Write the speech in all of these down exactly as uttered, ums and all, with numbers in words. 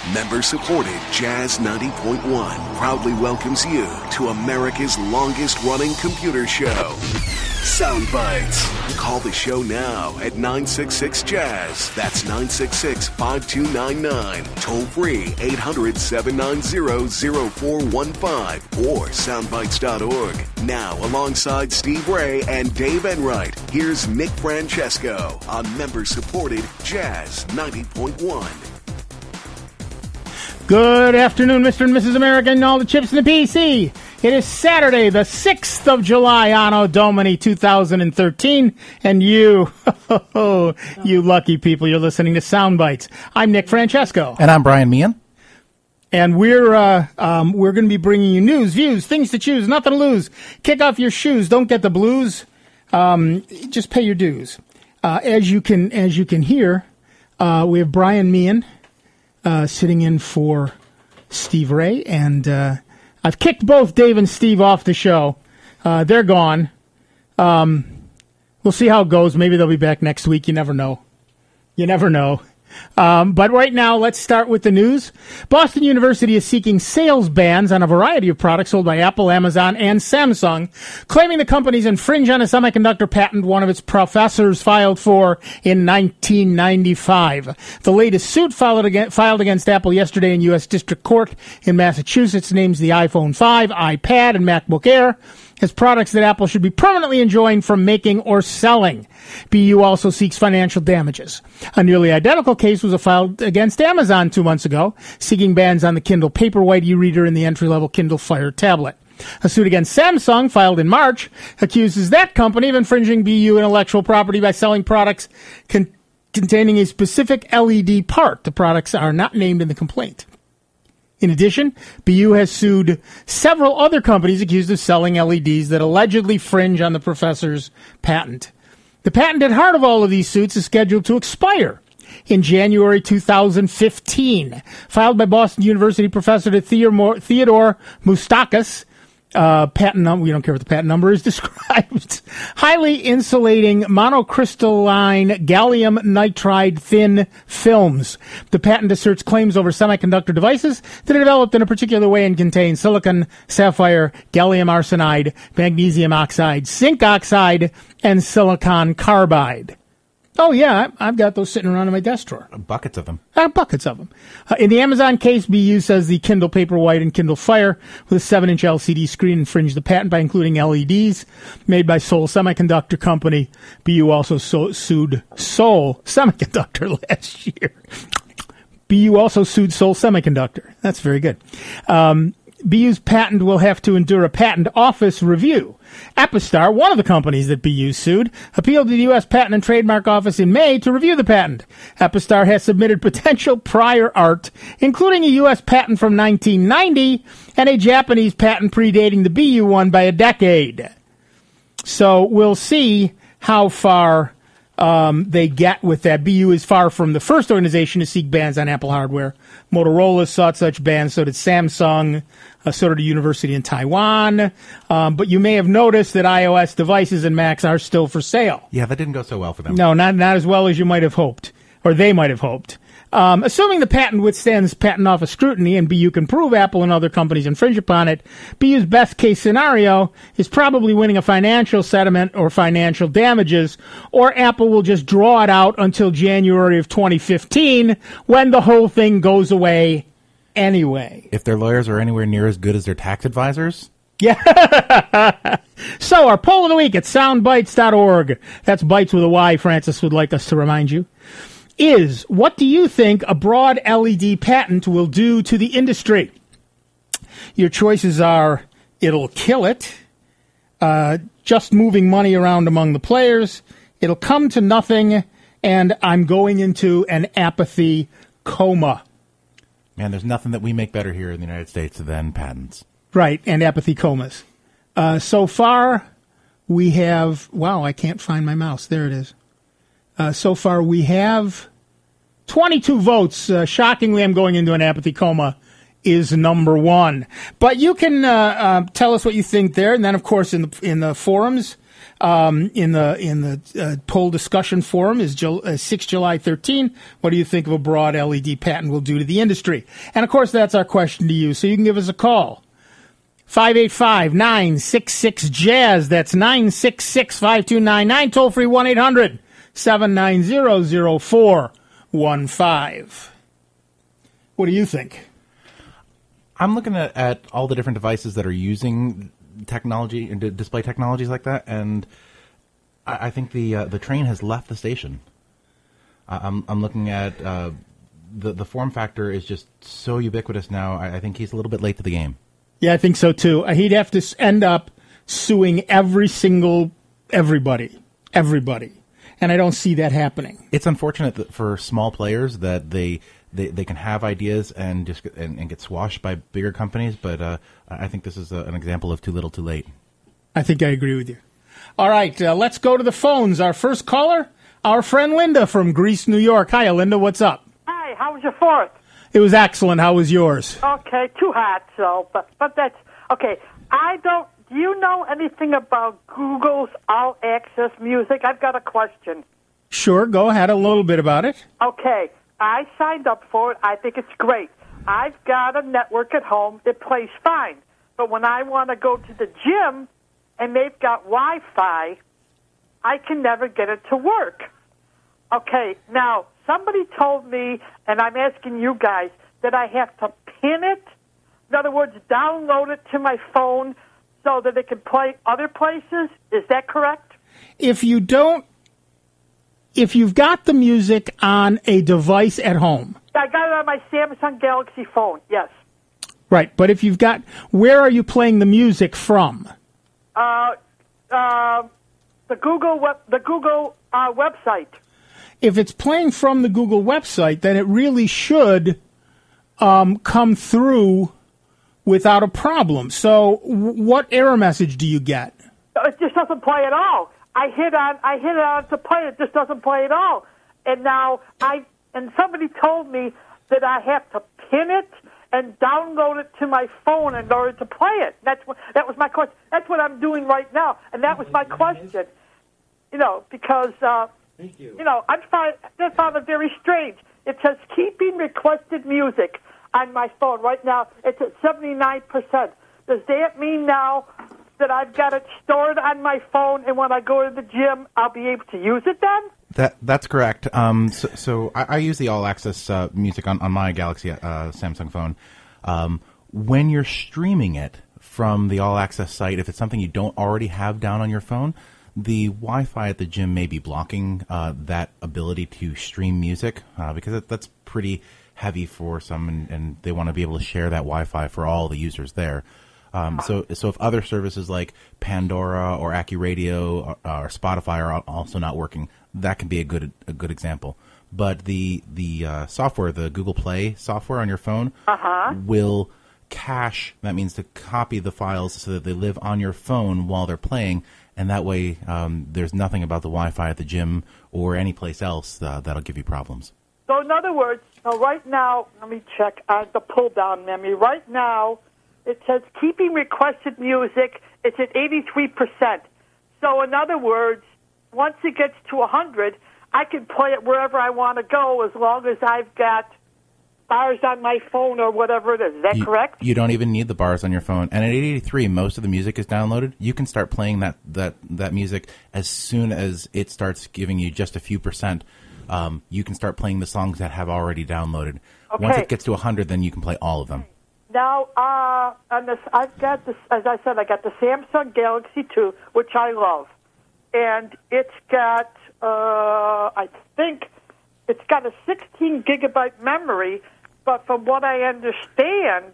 Member-supported Jazz ninety point one proudly welcomes you to America's longest-running computer show, Sound Bites. Call the show now at nine six six Jazz. That's nine six six, five two nine nine. Toll free eight hundred, seven nine zero, zero four one five or soundbites dot org. Now, alongside Steve Ray and Dave Enright, here's Nick Francesco on member-supported Jazz ninety point one. Good afternoon, Mister and Missus America, and all the chips in the P C. It is Saturday, the sixth of July, Anno Domini two thousand thirteen, and you, you lucky people, you're listening to Sound Bites. I'm Nick Francesco. And I'm Brian Meehan. And we're uh, um, we're going to be bringing you news, views, things to choose, nothing to lose. Kick off your shoes, don't get the blues. Um, just pay your dues. Uh, as you can as you can hear, uh, we have Brian Meehan uh, sitting in for Steve Ray, and uh, I've kicked both Dave and Steve off the show. Uh, they're gone. Um, we'll see how it goes. Maybe they'll be back next week. You never know. You never know. Um, but right now, let's start with the news. Boston University is seeking sales bans on a variety of products sold by Apple, Amazon, and Samsung, claiming the companies infringe on a semiconductor patent one of its professors filed for in nineteen ninety-five. The latest suit filed against, filed against Apple yesterday in U S District Court in Massachusetts names the iPhone five, iPad, and MacBook Air as products that Apple should be permanently enjoined from making or selling. B U also seeks financial damages. A nearly identical case was filed against Amazon two months ago, seeking bans on the Kindle Paperwhite e-reader and the entry-level Kindle Fire tablet. A suit against Samsung, filed in March, accuses that company of infringing B U intellectual property by selling products con- containing a specific L E D part. The products are not named in the complaint. In addition, B U has sued several other companies accused of selling L E Ds that allegedly fringe on the professor's patent. The patent at heart of all of these suits is scheduled to expire in January two thousand fifteen. Filed by Boston University professor Theodore Moustakis, uh, patent number, we don't care what the patent number is, described highly insulating monocrystalline gallium nitride thin films. The patent asserts claims over semiconductor devices that are developed in a particular way and contain silicon, sapphire, gallium arsenide, magnesium oxide, zinc oxide, and silicon carbide. Oh, yeah, I've got those sitting around in my desk drawer. Buckets of them. Uh, buckets of them. Uh, in the Amazon case, B U says the Kindle Paperwhite and Kindle Fire with a seven inch L C D screen infringed the patent by including L E Ds made by Seoul Semiconductor Company. B U also so- sued Seoul Semiconductor last year. B U also sued Seoul Semiconductor. That's very good. Um, B U's patent will have to endure a patent office review. Epistar, one of the companies that B U sued, appealed to the U S Patent and Trademark Office in May to review the patent. Epistar has submitted potential prior art, including a U S patent from nineteen ninety and a Japanese patent predating the B U one by a decade. So we'll see how far um, they get with that. B U is far from the first organization to seek bans on Apple hardware. Motorola sought such bans, so did Samsung, uh, so did a university in Taiwan. Um, but you may have noticed that iOS devices and Macs are still for sale. Yeah, that didn't go so well for them. No, not not as well as you might have hoped, or they might have hoped. Um, assuming the patent withstands patent office scrutiny and B U can prove Apple and other companies infringe upon it, B U's best case scenario is probably winning a financial settlement or financial damages, or Apple will just draw it out until January of twenty fifteen when the whole thing goes away anyway. If their lawyers are anywhere near as good as their tax advisors. Yeah. So our poll of the week at soundbites dot org. That's bites with a Y, Francis would like us to remind you. Is, what do you think a broad L E D patent will do to the industry? Your choices are, it'll kill it, uh, just moving money around among the players, it'll come to nothing, and I'm going into an apathy coma. Man, there's nothing that we make better here in the United States than patents. Right, and apathy comas. Uh, so far, we have, wow, I can't find my mouse. There it is. Uh, so far, we have twenty-two votes. Uh, shockingly, I'm going into an apathy coma is number one. But you can uh, uh, tell us what you think there. And then, of course, in the in the forums, um, in the in the uh, poll discussion forum is Jul- uh, six July thirteenth. What do you think of a broad L E D patent will do to the industry? And, of course, that's our question to you. So you can give us a call. five eight five, nine six six, jazz. That's nine six six, five two nine nine. Toll free one eight hundred, seven nine zero, zero four one five. What do you think? I'm looking at, at all the different devices that are using technology and d- display technologies like that, and I, I think the uh, the train has left the station. I, I'm I'm looking at uh, the the form factor is just so ubiquitous now. I, I think he's a little bit late to the game. Yeah, I think so too. Uh, He'd have to s- end up suing every single everybody, everybody, and I don't see that happening. It's unfortunate that for small players that they. They they can have ideas and just get, and, and get swashed by bigger companies, but uh, I think this is a, an example of too little, too late. I think I agree with you. All right, uh, let's go to the phones. Our first caller, our friend Linda from Greece, New York. Hi, Linda. What's up? Hi. How was your fourth? It was excellent. How was yours? Okay, too hot. So, but but that's okay. I don't. Do you know anything about Google's All Access Music? I've got a question. Sure. Go ahead. A little bit about it. Okay. I signed up for it. I think it's great. I've got a network at home. It plays fine. But when I want to go to the gym and they've got Wi-Fi, I can never get it to work. Okay, now, somebody told me, and I'm asking you guys, that I have to pin it. In other words, download it to my phone so that it can play other places. Is that correct? If you don't, if you've got the music on a device at home. I got it on my Samsung Galaxy phone, yes. Right, but if you've got, where are you playing the music from? Uh, uh, the Google web, the Google uh, website. If it's playing from the Google website, then it really should um, come through without a problem. So, w- what error message do you get? It just doesn't play at all. I hit on, I hit on to play it. Just doesn't play at all. And now I, and somebody told me that I have to pin it and download it to my phone in order to play it. That's what, that was my question. That's what I'm doing right now, and that was my question. You know, because uh, Thank you. you know, I find I found it very strange. It says keeping requested music on my phone right now. It's at seventy-nine percent. Does that mean now that I've got it stored on my phone, and when I go to the gym, I'll be able to use it then? That that's correct. Um, so, so I, I use the All Access uh, music on, on my Galaxy uh, Samsung phone. Um, when you're streaming it from the All Access site, if it's something you don't already have down on your phone, the Wi-Fi at the gym may be blocking uh, that ability to stream music uh, because it, that's pretty heavy for some, and, and they want to be able to share that Wi-Fi for all the users there. Um, so, so if other services like Pandora or AccuRadio or, or Spotify are also not working, that can be a good a good example. But the the uh, software, the Google Play software on your phone, uh-huh. will cache. That means to copy the files so that they live on your phone while they're playing, and that way um, there's nothing about the Wi-Fi at the gym or any place else uh, that'll give you problems. So, in other words, so right now, let me check uh, the pull-down memory. Right now, it says keeping requested music, it's at eighty-three percent. So, in other words, once it gets to one hundred, I can play it wherever I want to go as long as I've got bars on my phone or whatever it is. Is that you, correct? You don't even need the bars on your phone. And at eighty-three, most of the music is downloaded. You can start playing that, that, that music as soon as it starts giving you just a few percent. Um, you can start playing the songs that have already downloaded. Okay. Once it gets to one hundred, then you can play all of them. Now, uh, on this, I've got this, as I said, I got the Samsung Galaxy two, which I love. And it's got, uh, I think, it's got a sixteen gigabyte memory, but from what I understand,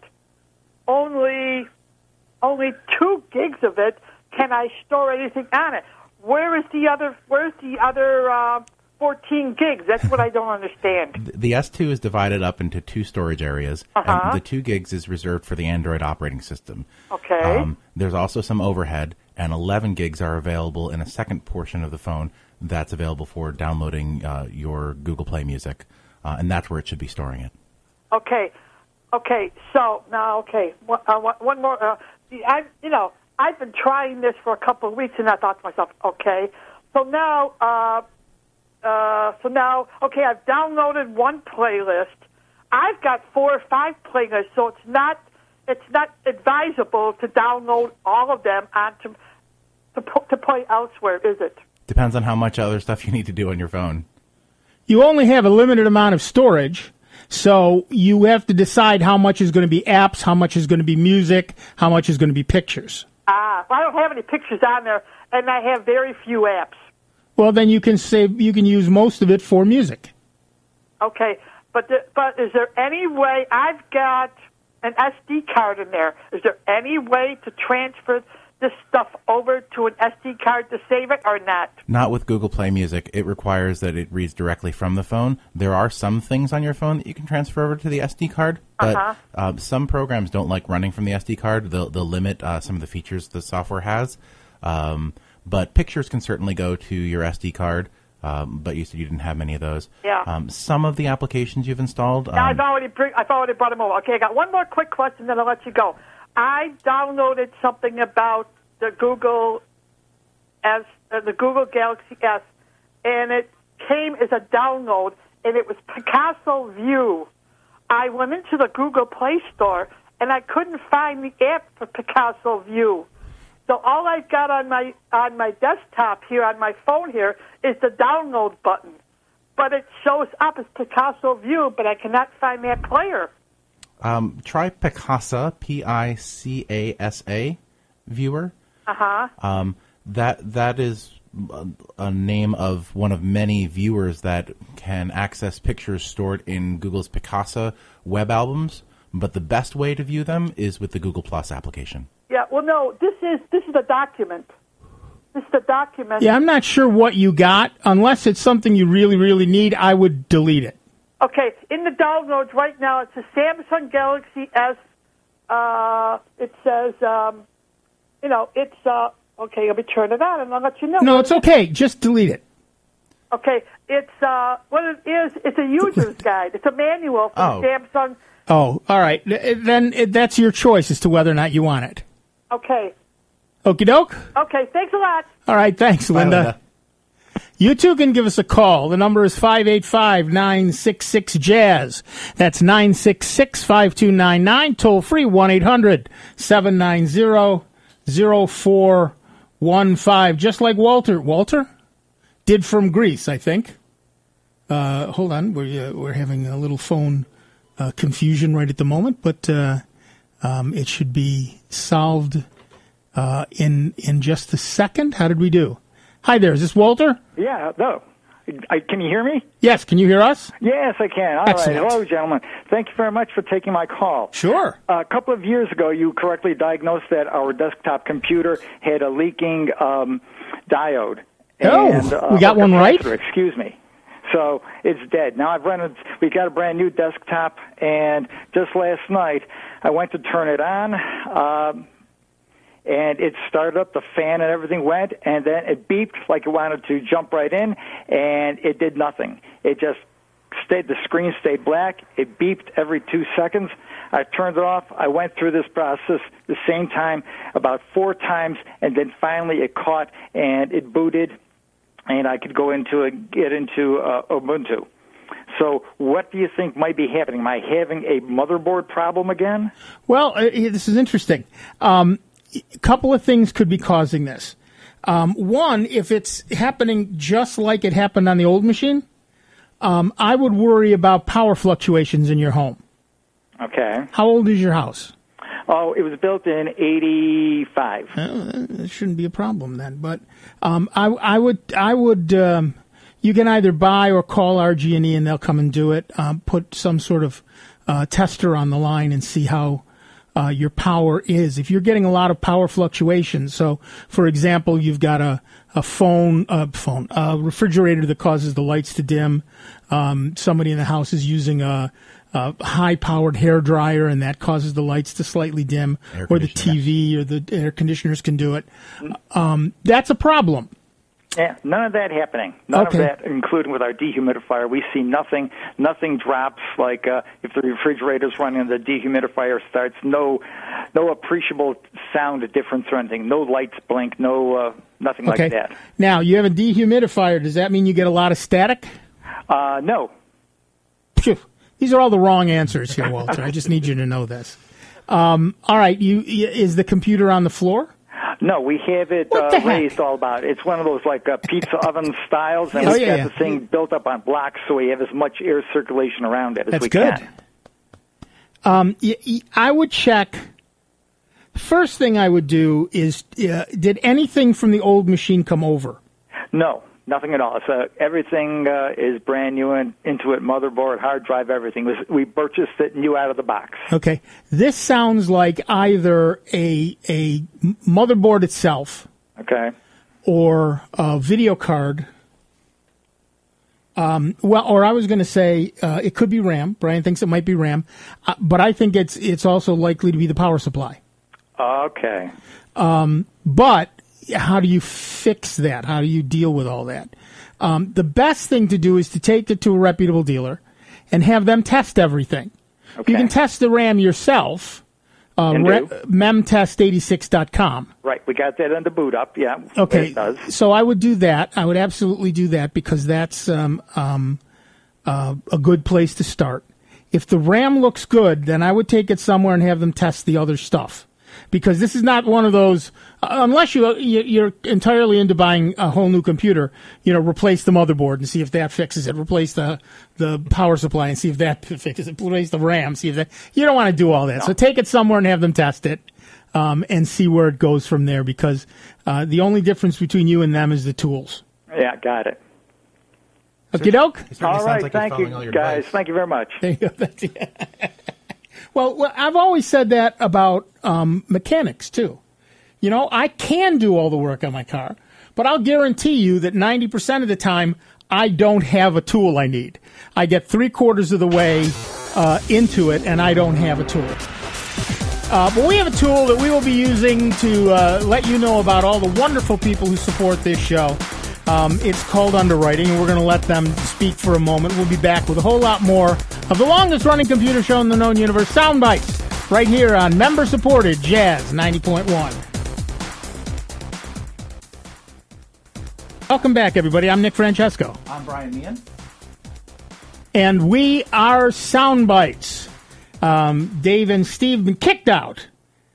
only only two gigs of it can I store anything on it. Where is the other? Where's the other uh, fourteen gigs? That's what I don't understand. The S two is divided up into two storage areas, uh-huh. and the two gigs is reserved for the Android operating system. Okay. Um, there's also some overhead, and eleven gigs are available in a second portion of the phone that's available for downloading uh, your Google Play music, uh, and that's where it should be storing it. Okay, okay. So now, okay, one, uh, one more. Uh, I, you know, I've been trying this for a couple of weeks, and I thought to myself, okay. So now, uh, uh, so now, okay, I've downloaded one playlist. I've got four or five playlists, so it's not it's not advisable to download all of them onto to to play elsewhere, is it? Depends on how much other stuff you need to do on your phone. You only have a limited amount of storage, so you have to decide how much is going to be apps, how much is going to be music, how much is going to be pictures. Ah, well, I don't have any pictures on there, and I have very few apps. Well, then you can save. You can use most of it for music. Okay, but the, but is there any way? I've got an S D card in there. Is there any way to transfer this stuff over to an S D card to save it, or not? Not with Google Play Music. It requires that it reads directly from the phone. There are some things on your phone that you can transfer over to the S D card, but Uh-huh. uh, some programs don't like running from the S D card. They'll, they'll limit uh, some of the features the software has. Um, but pictures can certainly go to your S D card. Um, but you said you didn't have many of those. Yeah. Um, some of the applications you've installed. Um, Now, I've already bring, I've already brought them over. Okay, I got one more quick question, then I'll let you go. I downloaded something about the Google as uh, the Google Galaxy S, and it came as a download, and it was Picasso View. I went into the Google Play Store, and I couldn't find the app for Picasso View. So all I've got on my on my desktop here, on my phone here, is the download button. But it shows up as Picasso View, but I cannot find that player. Um, try Picasa, P I C A S A, viewer. Uh-huh. Um, that that is a, a name of one of many viewers that can access pictures stored in Google's Picasa web albums. But the best way to view them is with the Google Plus application. Yeah, well, no, this is this is a document. This is a document. Yeah, I'm not sure what you got. Unless it's something you really, really need, I would delete it. Okay, in the downloads right now, it's a Samsung Galaxy S. Uh, it says, um, you know, it's, uh, okay, let me turn it on and I'll let you know. No, it's okay. Just delete it. Okay, it's, uh, what it is, it's a user's guide. It's a manual for Oh. Samsung. Oh, all right. Then it, that's your choice as to whether or not you want it. Okay. Okie doke. Okay, thanks a lot. All right. Thanks, Bye, Linda. Linda. You too can give us a call. The number is five eight five, nine six six, jazz. That's nine six six, five two nine nine. Toll free one eight hundred, seven nine zero, zero four one five. Just like Walter. Walter? Did from Greece, I think. Uh, hold on. We're, uh, we're having a little phone uh, confusion right at the moment, but uh, um, it should be solved uh, in in just a second. How did we do? Hi there. Is this Walter? Yeah, no. I, can you hear me? Yes. Can you hear us? Yes, I can. All Excellent. right. Hello, gentlemen. Thank you very much for taking my call. Sure. A couple of years ago, you correctly diagnosed that our desktop computer had a leaking um, diode. Oh, and, uh, we got a one right? capacitor, Excuse me. So it's dead. Now I've rented, we got a brand new desktop, and just last night I went to turn it on, um, and it started up, the fan and everything went, and then it beeped like it wanted to jump right in, and it did nothing. It just stayed, the screen stayed black. It beeped every two seconds. I turned it off. I went through this process the same time about four times, and then finally it caught, and it booted, and I could go into a, get into uh, Ubuntu. So what do you think might be happening? Am I having a motherboard problem again? Well, uh, this is interesting. Um, a couple of things could be causing this. Um, one, if it's happening just like it happened on the old machine, um, I would worry about power fluctuations in your home. Okay. How old is your house? Oh, it was built in eighty-five. Uh, that shouldn't be a problem then. But um, I, I would, I would. Um, you can either buy or call R G and E, and they'll come and do it. Um, put some sort of uh, tester on the line and see how uh, your power is. If you're getting a lot of power fluctuations, so for example, you've got a a phone, a phone, a refrigerator that causes the lights to dim. Um, somebody in the house is using a Uh, high-powered hair dryer, and that causes the lights to slightly dim, Air or the conditioner. T V or the air conditioners can do it. Um, that's a problem. Yeah, none of that happening. None Okay. of that, including with our dehumidifier. We see nothing. Nothing drops. Like uh, if the refrigerator's running and the dehumidifier starts, no, no appreciable sound difference or anything. No lights blink. No, uh, nothing Okay. like that. Now, you have a dehumidifier. Does that mean you get a lot of static? Uh, no. Phew. These are all the wrong answers here, Walter. I just need you to know this. Um, all right. You y- is the computer on the floor? No, we have it What uh, the heck? raised all about. It's one of those like uh, pizza oven styles, and Oh, we've yeah, got yeah. the thing built up on blocks, so we have as much air circulation around it as That's we good. can. Um, y- y- I would check. First thing I would do is, uh, did anything from the old machine come over? No, nothing at all. So everything uh, is brand new and into it, motherboard, hard drive, everything. Was- We purchased it new out of the box. Okay. This sounds like either a a m- motherboard itself Okay. or a video card. Um, well, or I was going to say uh, it could be RAM. Brian thinks it might be RAM, uh, but I think it's it's also likely to be the power supply. Okay. But how do you fix that? How do you deal with all that? Um, the best thing to do is to take it to a reputable dealer and have them test everything. Okay. You can test the RAM yourself. Uh, Can re- do. memtest eighty-six dot com. Right. We got that on the boot up. Yeah. Okay, It does. so I would do that. I would absolutely do that because that's um, um, uh, a good place to start. If the RAM looks good, then I would take it somewhere and have them test the other stuff. Because this is not one of those, uh, unless you, you you're entirely into buying a whole new computer, you know, replace the motherboard and see if that fixes it. Replace the the power supply and see if that fixes it. Replace the RAM, see if that. You don't want to do all that. So take it somewhere and have them test it, um, and see where it goes from there. Because uh, the only difference between you and them is the tools. Yeah, got it. Okie doke. It certainly All sounds right. like you're Thank following you, all your guys. advice. Thank you very much. There you go. That's- yeah. Well, well, I've always said that about um, mechanics, too. You know, I can do all the work on my car, but I'll guarantee you that ninety percent of the time, I don't have a tool I need. I get three quarters of the way uh, into it, and I don't have a tool. Uh, but we have a tool that we will be using to uh, let you know about all the wonderful people who support this show. Um, it's called Underwriting, and we're going to let them speak for a moment. We'll be back with a whole lot more of the longest-running computer show in the known universe, Soundbites, right here on member-supported Jazz ninety point one. Welcome back, everybody. I'm Nick Francesco. I'm Brian Meehan. And we are Soundbites. Um, Dave and Steve have been kicked out.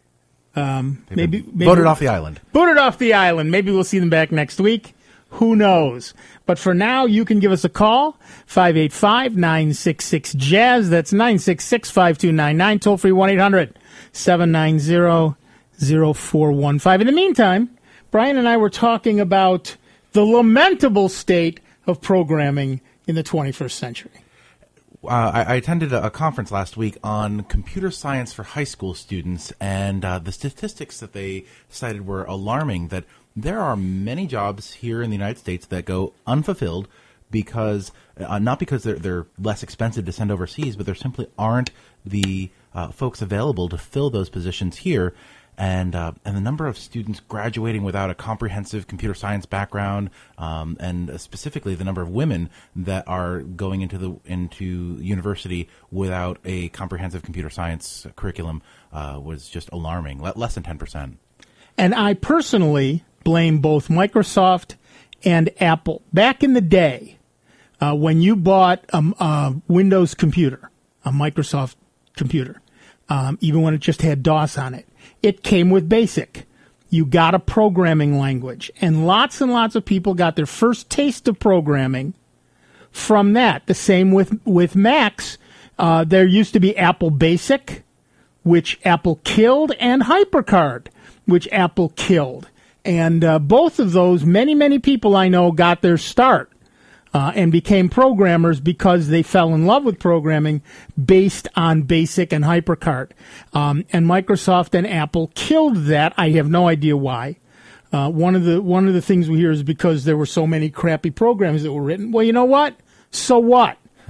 Um, maybe, maybe Voted off the island. Booted off the island. Maybe we'll see them back next week. Who knows? But for now, you can give us a call, five eight five, nine six six, jazz. That's nine six six, five two nine nine. Toll free one eight hundred, seven nine zero, zero four one five. In the meantime, Brian and I were talking about the lamentable state of programming in the twenty-first century. Uh, I, I attended a, a conference last week on computer science for high school students, and uh, the statistics that they cited were alarming, that there are many jobs here in the United States that go unfulfilled because, uh, not because they're, they're less expensive to send overseas, but there simply aren't the uh, folks available to fill those positions here. And uh, and the number of students graduating without a comprehensive computer science background, um, and specifically the number of women that are going into the into university without a comprehensive computer science curriculum uh, was just alarming. Le- less than ten percent. And I personally blame both Microsoft and Apple. Back in the day, uh, when you bought a, a Windows computer, a Microsoft computer, um, even when it just had DOS on it, it came with BASIC. You got a programming language. And lots and lots of people got their first taste of programming from that. The same with, with Macs. Uh, there used to be Apple Basic, which Apple killed, and HyperCard, which Apple killed. And uh, both of those, many, many people I know got their start uh, and became programmers because they fell in love with programming based on BASIC and HyperCard. Um, and Microsoft and Apple killed that. I have no idea why. Uh, one of the one of the things we hear is because there were so many crappy programs that were written. Well, you know what? So what?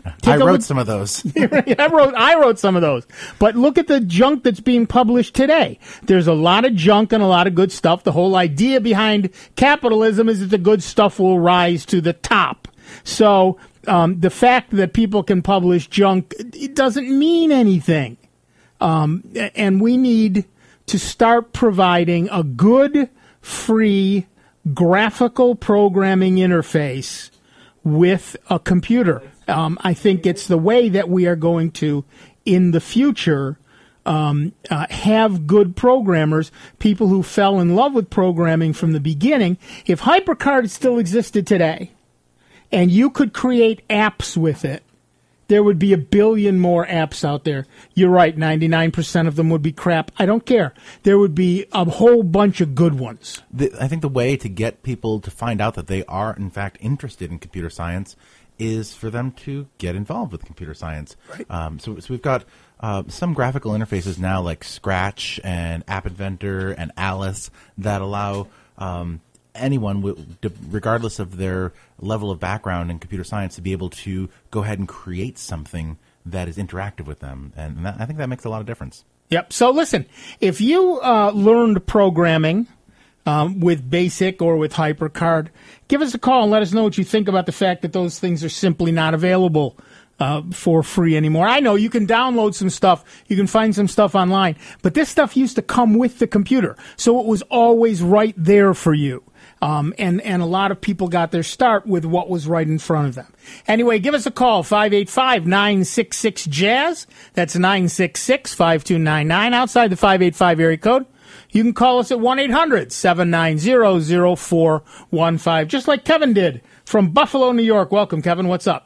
I wrote look, some of those. I wrote I wrote some of those. But look at the junk that's being published today. There's a lot of junk and a lot of good stuff. The whole idea behind capitalism is that the good stuff will rise to the top. So um, the fact that people can publish junk, it doesn't mean anything. Um, and we need to start providing a good, free, graphical programming interface with a computer. Um, I think it's the way that we are going to, in the future, um, uh, have good programmers, people who fell in love with programming from the beginning. If HyperCard still existed today, and you could create apps with it, there would be a billion more apps out there. You're right, ninety-nine percent of them would be crap. I don't care. There would be a whole bunch of good ones. The, I think the way to get people to find out that they are, in fact, interested in computer science is for them to get involved with computer science. Right. Um, so, so we've got uh, some graphical interfaces now like Scratch and App Inventor and Alice that allow um, anyone, regardless of their level of background in computer science, to be able to go ahead and create something that is interactive with them. And that, I think that makes a lot of difference. Yep. So listen, if you uh, learned programming um, with BASIC or with HyperCard, give us a call and let us know what you think about the fact that those things are simply not available uh, for free anymore. I know you can download some stuff. You can find some stuff online. But this stuff used to come with the computer. So it was always right there for you. Um, and, and a lot of people got their start with what was right in front of them. Anyway, give us a call, five eight five, nine six six, jazz. That's nine six six, five two nine nine, outside the five eight five area code. You can call us at one eight hundred, seven nine zero, zero four one five, just like Kevin did from Buffalo, New York. Welcome, Kevin. What's up?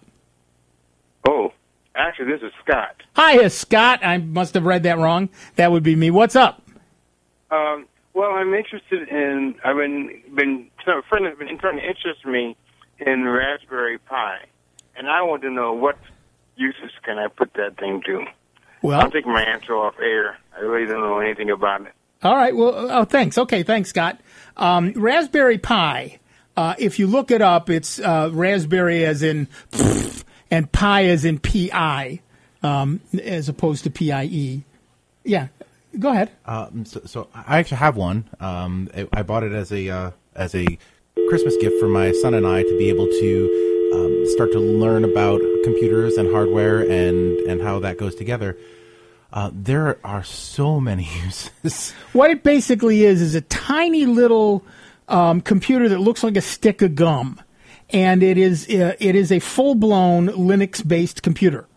Oh, actually, this is Scott. Hi, Scott. I must have read that wrong. That would be me. What's up? Um... Well, I'm interested in. I've been been a friend has been trying to interest me in Raspberry Pi, and I want to know what uses can I put that thing to. Well, I'll take my answer off air. I really don't know anything about it. All right. Well, oh, thanks. Okay, thanks, Scott. Um, Raspberry Pi. Uh, if you look it up, it's uh, Raspberry as in and Pi as in P I, um, as opposed to P I E. Yeah. Go ahead. Um, so, so I actually have one. Um, I, I bought it as a uh, as a Christmas gift for my son and I to be able to um, start to learn about computers and hardware and, and how that goes together. Uh, there are so many uses. What it basically is is a tiny little um, computer that looks like a stick of gum, and it is uh, it is a full blown Linux based computer.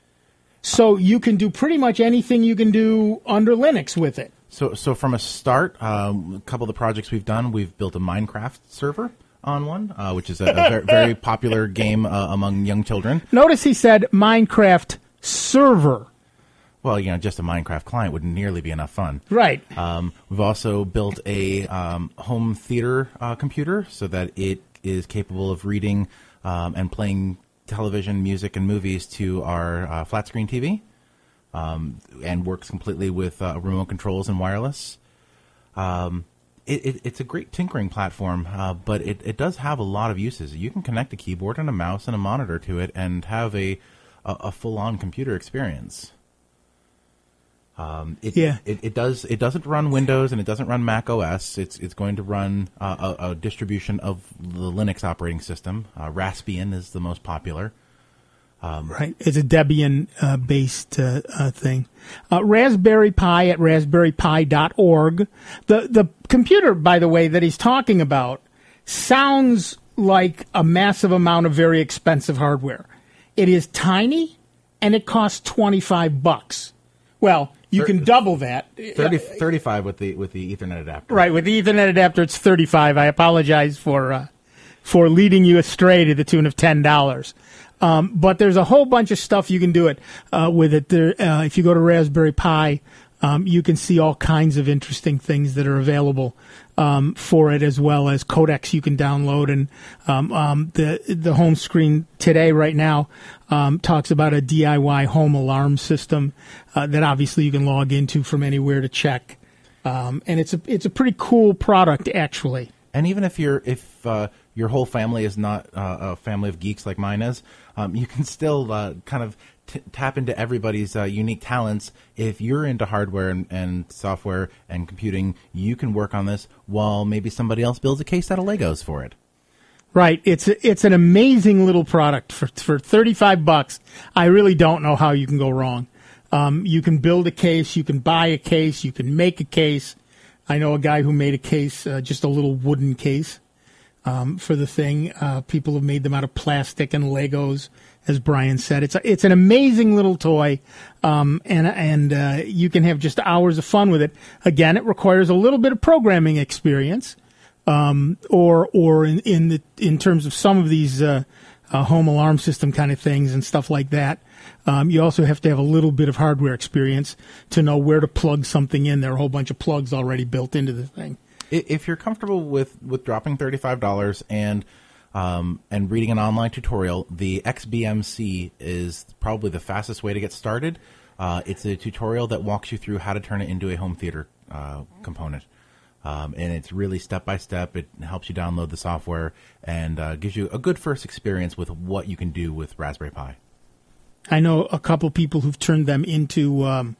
So you can do pretty much anything you can do under Linux with it. So, so from a start, um, a couple of the projects we've done, we've built a Minecraft server on one, uh, which is a, a very, very popular game uh, among young children. Notice he said Minecraft server. Well, you know, just a Minecraft client wouldn't nearly be enough fun. Right. Um, we've also built a um, home theater uh, computer so that it is capable of reading um, and playing television, music, and movies to our uh, flat screen T V, um, and works completely with uh, remote controls and wireless. Um, it, it, it's a great tinkering platform, uh, but it, it does have a lot of uses. You can connect a keyboard and a mouse and a monitor to it and have a a, a full-on computer experience. Um, it, yeah. It, it does. It doesn't run Windows and it doesn't run Mac O S. It's it's going to run uh, a, a distribution of the Linux operating system. Uh, Raspbian is the most popular. Um, right. It's a Debian-based uh, uh, thing. Uh, Raspberry Pi at raspberry pi dot org. The the computer, by the way, that he's talking about sounds like a massive amount of very expensive hardware. It is tiny, and it costs twenty-five bucks. Well, you can double that. thirty, thirty-five with the with the Ethernet adapter. Right, with the Ethernet adapter, it's thirty-five. I apologize for uh, for leading you astray to the tune of ten dollars. Um, but there's a whole bunch of stuff you can do it uh, with it. There, uh, if you go to Raspberry Pi, um, you can see all kinds of interesting things that are available um, for it, as well as codecs you can download. And um, um, the the home screen today, right now, um, talks about a D I Y home alarm system uh, that obviously you can log into from anywhere to check. Um, and it's a it's a pretty cool product, actually. And even if you're if uh, your whole family is not uh, a family of geeks like mine is, um, you can still uh, kind of t- tap into everybody's uh, unique talents. If you're into hardware and, and software and computing, you can work on this while maybe somebody else builds a case out of Legos for it. Right. It's a, it's an amazing little product for for thirty-five bucks. I really don't know how you can go wrong. Um, you can build a case, you can buy a case, you can make a case. I know a guy who made a case, uh, just a little wooden case um, for the thing. Uh, people have made them out of plastic and Legos, as Brian said. It's a, it's an amazing little toy, um, and and uh, you can have just hours of fun with it. Again, it requires a little bit of programming experience. Um, or, or in, in the, in terms of some of these, uh, uh, home alarm system kind of things and stuff like that. Um, you also have to have a little bit of hardware experience to know where to plug something in. There are a whole bunch of plugs already built into the thing. If you're comfortable with, with dropping thirty-five dollars and, um, and reading an online tutorial, the X B M C is probably the fastest way to get started. Uh, it's a tutorial that walks you through how to turn it into a home theater, uh, component. Um, and it's really step-by-step. It helps you download the software and uh, gives you a good first experience with what you can do with Raspberry Pi. I know a couple people who've turned them into um,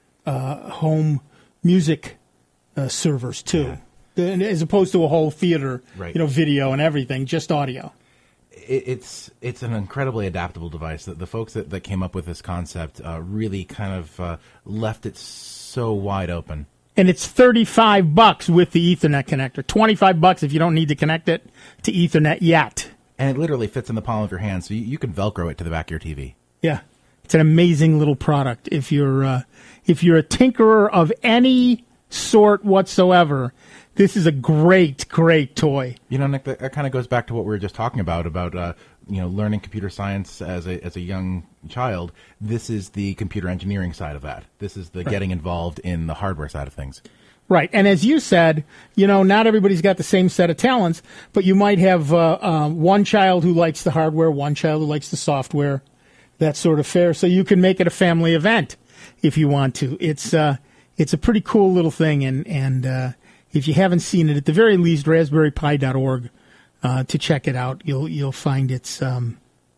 uh, home music uh, servers, too, yeah. As opposed to a whole theater, right. You know, video and everything, just audio. It, it's it's an incredibly adaptable device. The, the folks that, that came up with this concept uh, really kind of uh, left it so wide open. And it's thirty-five bucks with the Ethernet connector. twenty-five bucks if you don't need to connect it to Ethernet yet. And it literally fits in the palm of your hand, so you, you can Velcro it to the back of your T V. Yeah, it's an amazing little product. If you're uh, if you're a tinkerer of any sort whatsoever, this is a great, great toy. You know, Nick, that, that kind of goes back to what we were just talking about about uh, you know learning computer science as a as a young child. This is the computer engineering side of that. This is the right. Getting involved in the hardware side of things. Right, and as you said, you know, not everybody's got the same set of talents, but you might have uh, uh, one child who likes the hardware, one child who likes the software, that sort of fare. So you can make it a family event if you want to. It's uh, it's a pretty cool little thing, and and uh, if you haven't seen it, at the very least, raspberry pi dot org uh, to check it out. You'll you'll find it's um,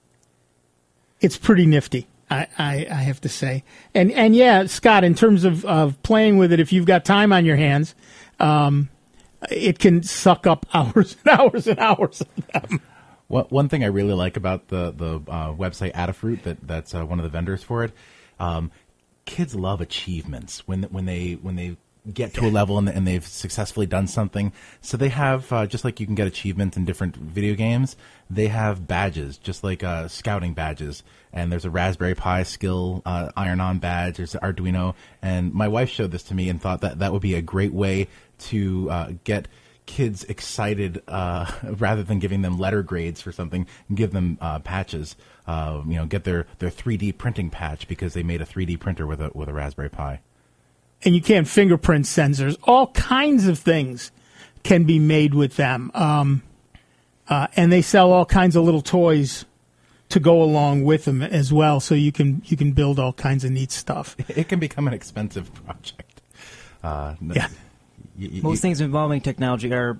it's pretty nifty. I, I, I have to say. And, and yeah, Scott, in terms of, of playing with it, if you've got time on your hands, um, it can suck up hours and hours and hours of them. Well, one thing I really like about the, the uh, website Adafruit, that, that's uh, one of the vendors for it, um, kids love achievements when when they when they get to a level and, and they've successfully done something. So they have, uh, just like you can get achievements in different video games, they have badges, just like uh, scouting badges. And there's a Raspberry Pi skill uh, iron-on badge. There's Arduino. And my wife showed this to me and thought that that would be a great way to uh, get kids excited, uh, rather than giving them letter grades for something, give them uh, patches. Uh, you know, get their, their three D printing patch because they made a three D printer with a with a Raspberry Pi. And you can fingerprint sensors. All kinds of things can be made with them. Um, uh, and they sell all kinds of little toys to go along with them as well, so you can you can build all kinds of neat stuff. It can become an expensive project. Uh, yeah. Y- y- Most things involving technology are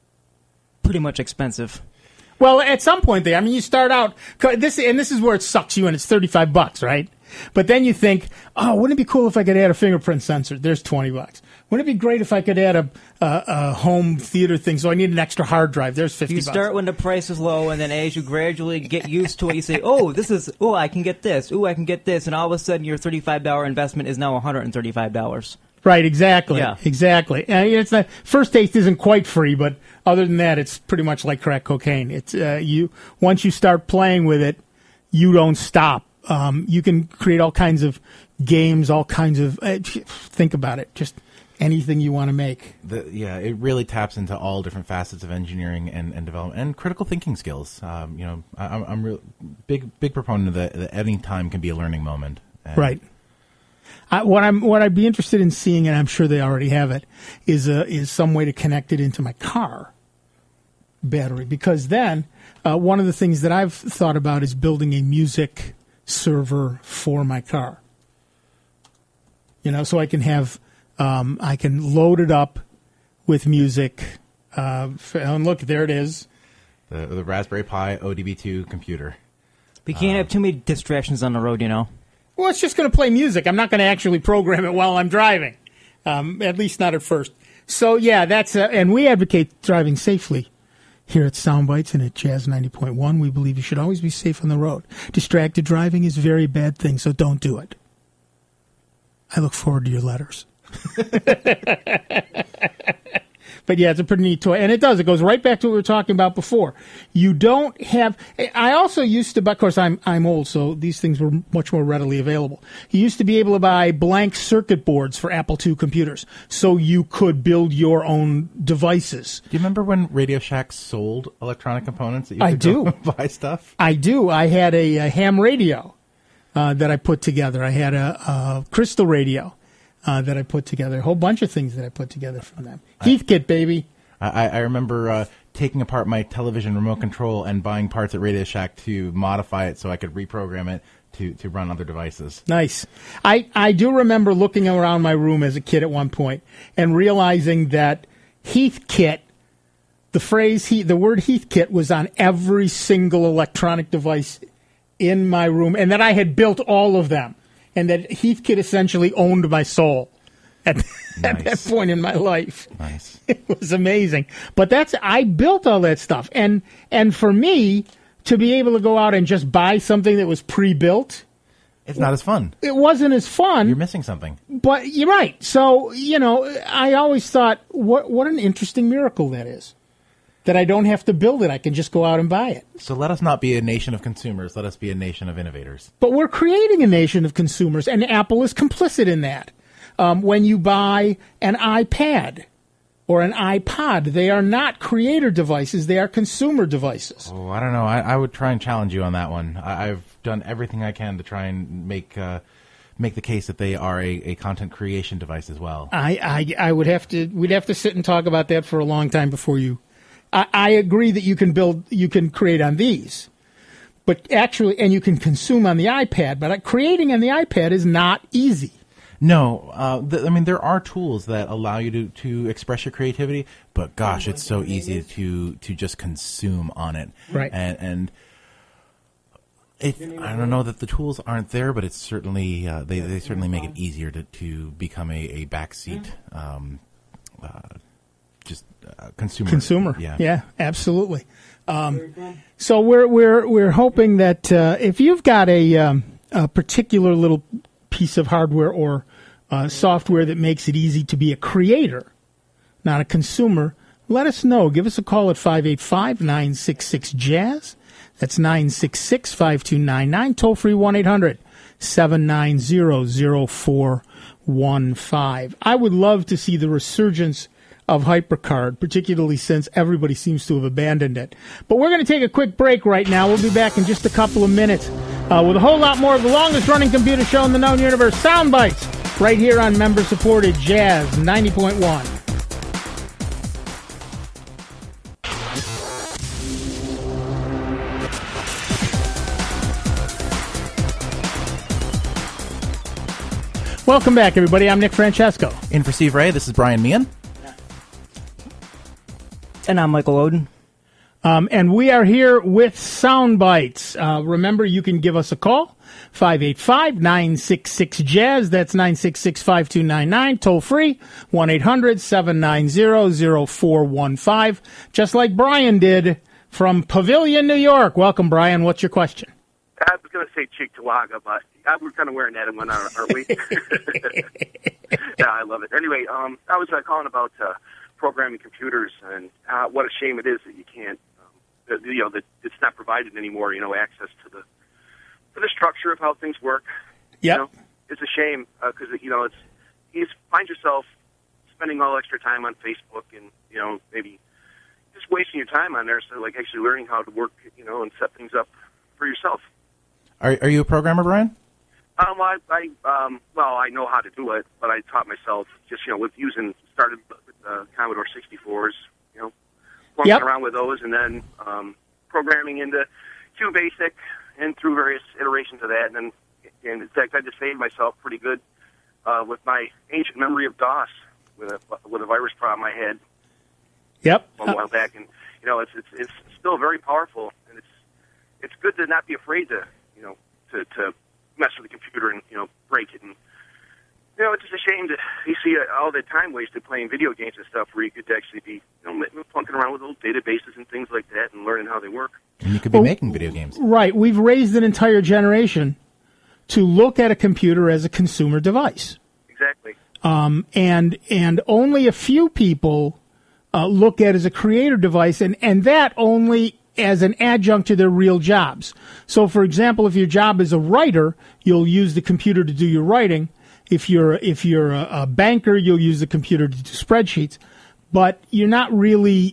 pretty much expensive. Well, at some point there, I mean, you start out, this, and this is where it sucks you, and it's thirty-five bucks, right? But then you think, oh, wouldn't it be cool if I could add a fingerprint sensor? There's twenty bucks. Wouldn't it be great if I could add a, a, a home theater thing, so I need an extra hard drive? There's fifty bucks. You start when the price is low, and then as you gradually get used to it, you say, oh, this is, oh, I can get this. Oh, I can get this. And all of a sudden, your thirty-five dollars investment is now one hundred thirty-five dollars. Right, exactly. Yeah. Exactly. And it's not, first taste isn't quite free, but other than that, it's pretty much like crack cocaine. It's uh, you once you start playing with it, you don't stop. Um, you can create all kinds of games, all kinds of uh, think about it, just anything you want to make. The, yeah, it really taps into all different facets of engineering and, and development and critical thinking skills. Um, you know, I, I'm I'm real big big proponent of that. That any time can be a learning moment. And right. I, what I'm what I'd be interested in seeing, and I'm sure they already have it, is a, is some way to connect it into my car battery. Because then uh, one of the things that I've thought about is building a music server for my car. You know, so I can have um, I can load it up with music. Uh, and look, there it is. The, the Raspberry Pi O D B two computer. We can't uh, have too many distractions on the road, you know. Well, it's just going to play music. I'm not going to actually program it while I'm driving, um, at least not at first. So, yeah, that's uh, and we advocate driving safely here at Soundbites and at Jazz ninety point one. We believe you should always be safe on the road. Distracted driving is a very bad thing, so don't do it. I look forward to your letters. But, yeah, it's a pretty neat toy. And it does. It goes right back to what we were talking about before. You don't have – I also used to – of course, I'm I'm old, so these things were much more readily available. You used to be able to buy blank circuit boards for Apple two computers so you could build your own devices. Do you remember when Radio Shack sold electronic components that you could I do. go buy stuff? I do. I had a, a ham radio uh, that I put together. I had a, a crystal radio. Uh, that I put together, a whole bunch of things that I put together from them. Heathkit, baby. I, I remember uh, taking apart my television remote control and buying parts at Radio Shack to modify it so I could reprogram it to, to run other devices. Nice. I, I do remember looking around my room as a kid at one point and realizing that Heathkit, the phrase, he, the word Heathkit was on every single electronic device in my room, and that I had built all of them. And that Heathkit essentially owned my soul at, nice. at that point in my life. Nice. It was amazing. But that's I built all that stuff. And and for me, to be able to go out and just buy something that was pre-built, it's not as fun. It wasn't as fun. You're missing something. But you're right. So, you know, I always thought, what what an interesting miracle that is. That I don't have to build it. I can just go out and buy it. So let us not be a nation of consumers. Let us be a nation of innovators. But we're creating a nation of consumers, and Apple is complicit in that. Um, when you buy an iPad or an iPod, they are not creator devices. They are consumer devices. Oh, I don't know. I, I would try and challenge you on that one. I, I've done everything I can to try and make uh, make the case that they are a, a content creation device as well. I, I I would have to. We'd have to sit and talk about that for a long time before you. I, I agree that you can build, you can create on these, but actually, and you can consume on the iPad. But creating on the iPad is not easy. No, uh, th- I mean there are tools that allow you to, to express your creativity, but gosh, it's so easy to to just consume on it. Right. And and it, I don't know that the tools aren't there, but it's certainly uh, they they certainly make it easier to, to become a, a backseat um, uh, just uh, consumer. Consumer. Yeah. Yeah. Absolutely. Um, so we're we're we're hoping that uh, if you've got a um, a particular little piece of hardware or uh, software that makes it easy to be a creator, not a consumer, let us know. Give us a call at five eight five, nine six six, jazz. That's nine six six, five two nine nine. Toll free one eight hundred, seven nine zero, zero four one five. I would love to see the resurgence of HyperCard, particularly since everybody seems to have abandoned it. But we're going to take a quick break right now. We'll be back in just a couple of minutes uh, with a whole lot more of the longest-running computer show in the known universe, Soundbites, right here on member-supported Jazz ninety point one. Welcome back, everybody. I'm Nick Francesco. In for Steve Ray, this is Brian Meehan. And I'm Michael Oden. Um, and we are here with Soundbites. Uh, remember, you can give us a call, five eight five, nine six six, jazz. That's nine six six, five two nine nine. Toll free, one eight hundred, seven nine zero, zero four one five. Just like Brian did from Pavilion, New York. Welcome, Brian. What's your question? I was going to say Cheektowaga, but I, we're kind of wearing that in one, aren't we? Yeah, I love it. Anyway, um, I was uh, calling about uh, programming computers, and uh, what a shame it is that you can't, um, that, you know, that it's not provided anymore. You know, access to the to the structure of how things work. Yep. You know, it's a shame because uh, you know it's you find yourself spending all extra time on Facebook, and you know maybe just wasting your time on there. So like actually learning how to work, you know, and set things up for yourself. Are are you a programmer, Brian? Um, I, I um, well, I know how to do it, but I taught myself just you know with using started with uh, Commodore sixty-fours, you know, playing Yep. around with those, and then um, programming into QBasic and through various iterations of that, and then and in fact I just saved myself pretty good uh, with my ancient memory of DOS with a with a virus problem I had Yep. a while back, and you know it's it's it's still very powerful, and it's it's good to not be afraid to you know to to mess with the computer and you know break it. And you know, it's just a shame that you see all the time wasted playing video games and stuff where you could actually be you know plunking around with little databases and things like that and learning how they work. And you could be well, making video games. Right. We've raised an entire generation to look at a computer as a consumer device. Exactly. Um, and and only a few people uh, look at it as a creator device, and, and that only as an adjunct to their real jobs. So, for example, if your job is a writer, you'll use the computer to do your writing. If you're if you're a, a banker, you'll use the computer to do spreadsheets. But you're not really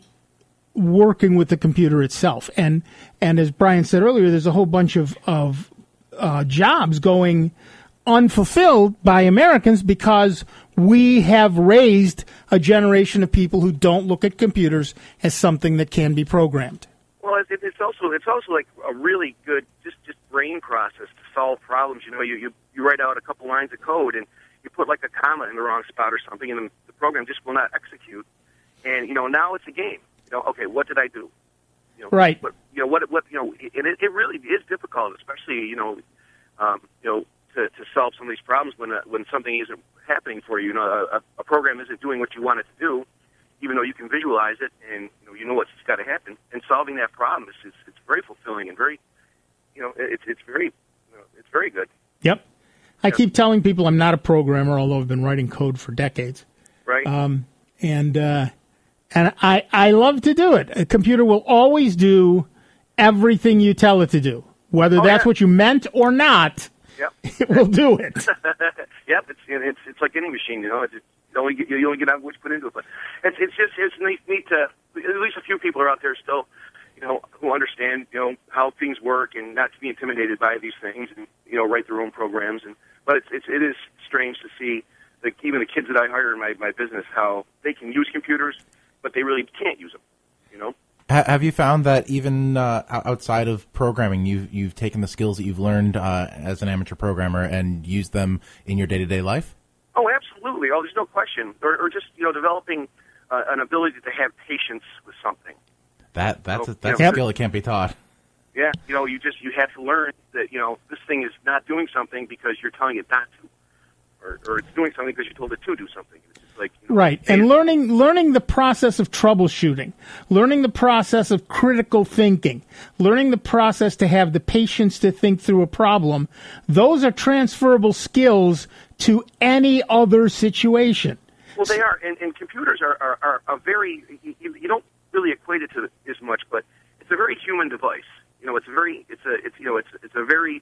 working with the computer itself. And and as Brian said earlier, there's a whole bunch of of uh, jobs going unfulfilled by Americans because we have raised a generation of people who don't look at computers as something that can be programmed. Well, it, it's also it's also like a really good just, just brain process to solve problems. You know, you, you you write out a couple lines of code and you put like a comma in the wrong spot or something, and the program just will not execute. And you know, now it's a game. You know, okay, what did I do? You know, right. What, you know what what you know, and it, it really is difficult, especially you know, um, you know. To, to solve some of these problems when uh, when something isn't happening for you. You know, a, a program isn't doing what you want it to do, even though you can visualize it and you know, you know what's got to happen. And solving that problem is it's, it's very fulfilling and very, you know, it's it's very, you know, it's very good. Yep. I keep telling people I'm not a programmer, although I've been writing code for decades. Right. Um, and uh, and I I love to do it. A computer will always do everything you tell it to do, whether oh, that's yeah. what you meant or not. Yep. It will do it. Yep, it's it's it's like any machine, you know. It's, you only get, you only get out what you put into it, but it's it's just it's neat, neat to at least a few people are out there still, you know, who understand you know how things work and not to be intimidated by these things and you know write their own programs. And but it's, it's it is strange to see like even the kids that I hire in my my business how they can use computers, but they really can't use them, you know. Have you found that even uh, outside of programming, you've, you've taken the skills that you've learned uh, as an amateur programmer and used them in your day-to-day life? Oh, absolutely. Oh, there's no question. Or, or just, you know, developing uh, an ability to have patience with something. That That's, so, a, that's you know, a skill that can't be taught. Yeah, you know, you just you have to learn that, you know, this thing is not doing something because you're telling it not to. Or, or it's doing something because you told it to do something. It's just like, you know, right, and learning learning the process of troubleshooting, learning the process of critical thinking, learning the process to have the patience to think through a problem, those are transferable skills to any other situation. Well, they are, and, and computers are, are, are a very, you, you don't really equate it to as much, but it's a very human device. You know, it's a very, it's a, it's, you know, it's, it's a very,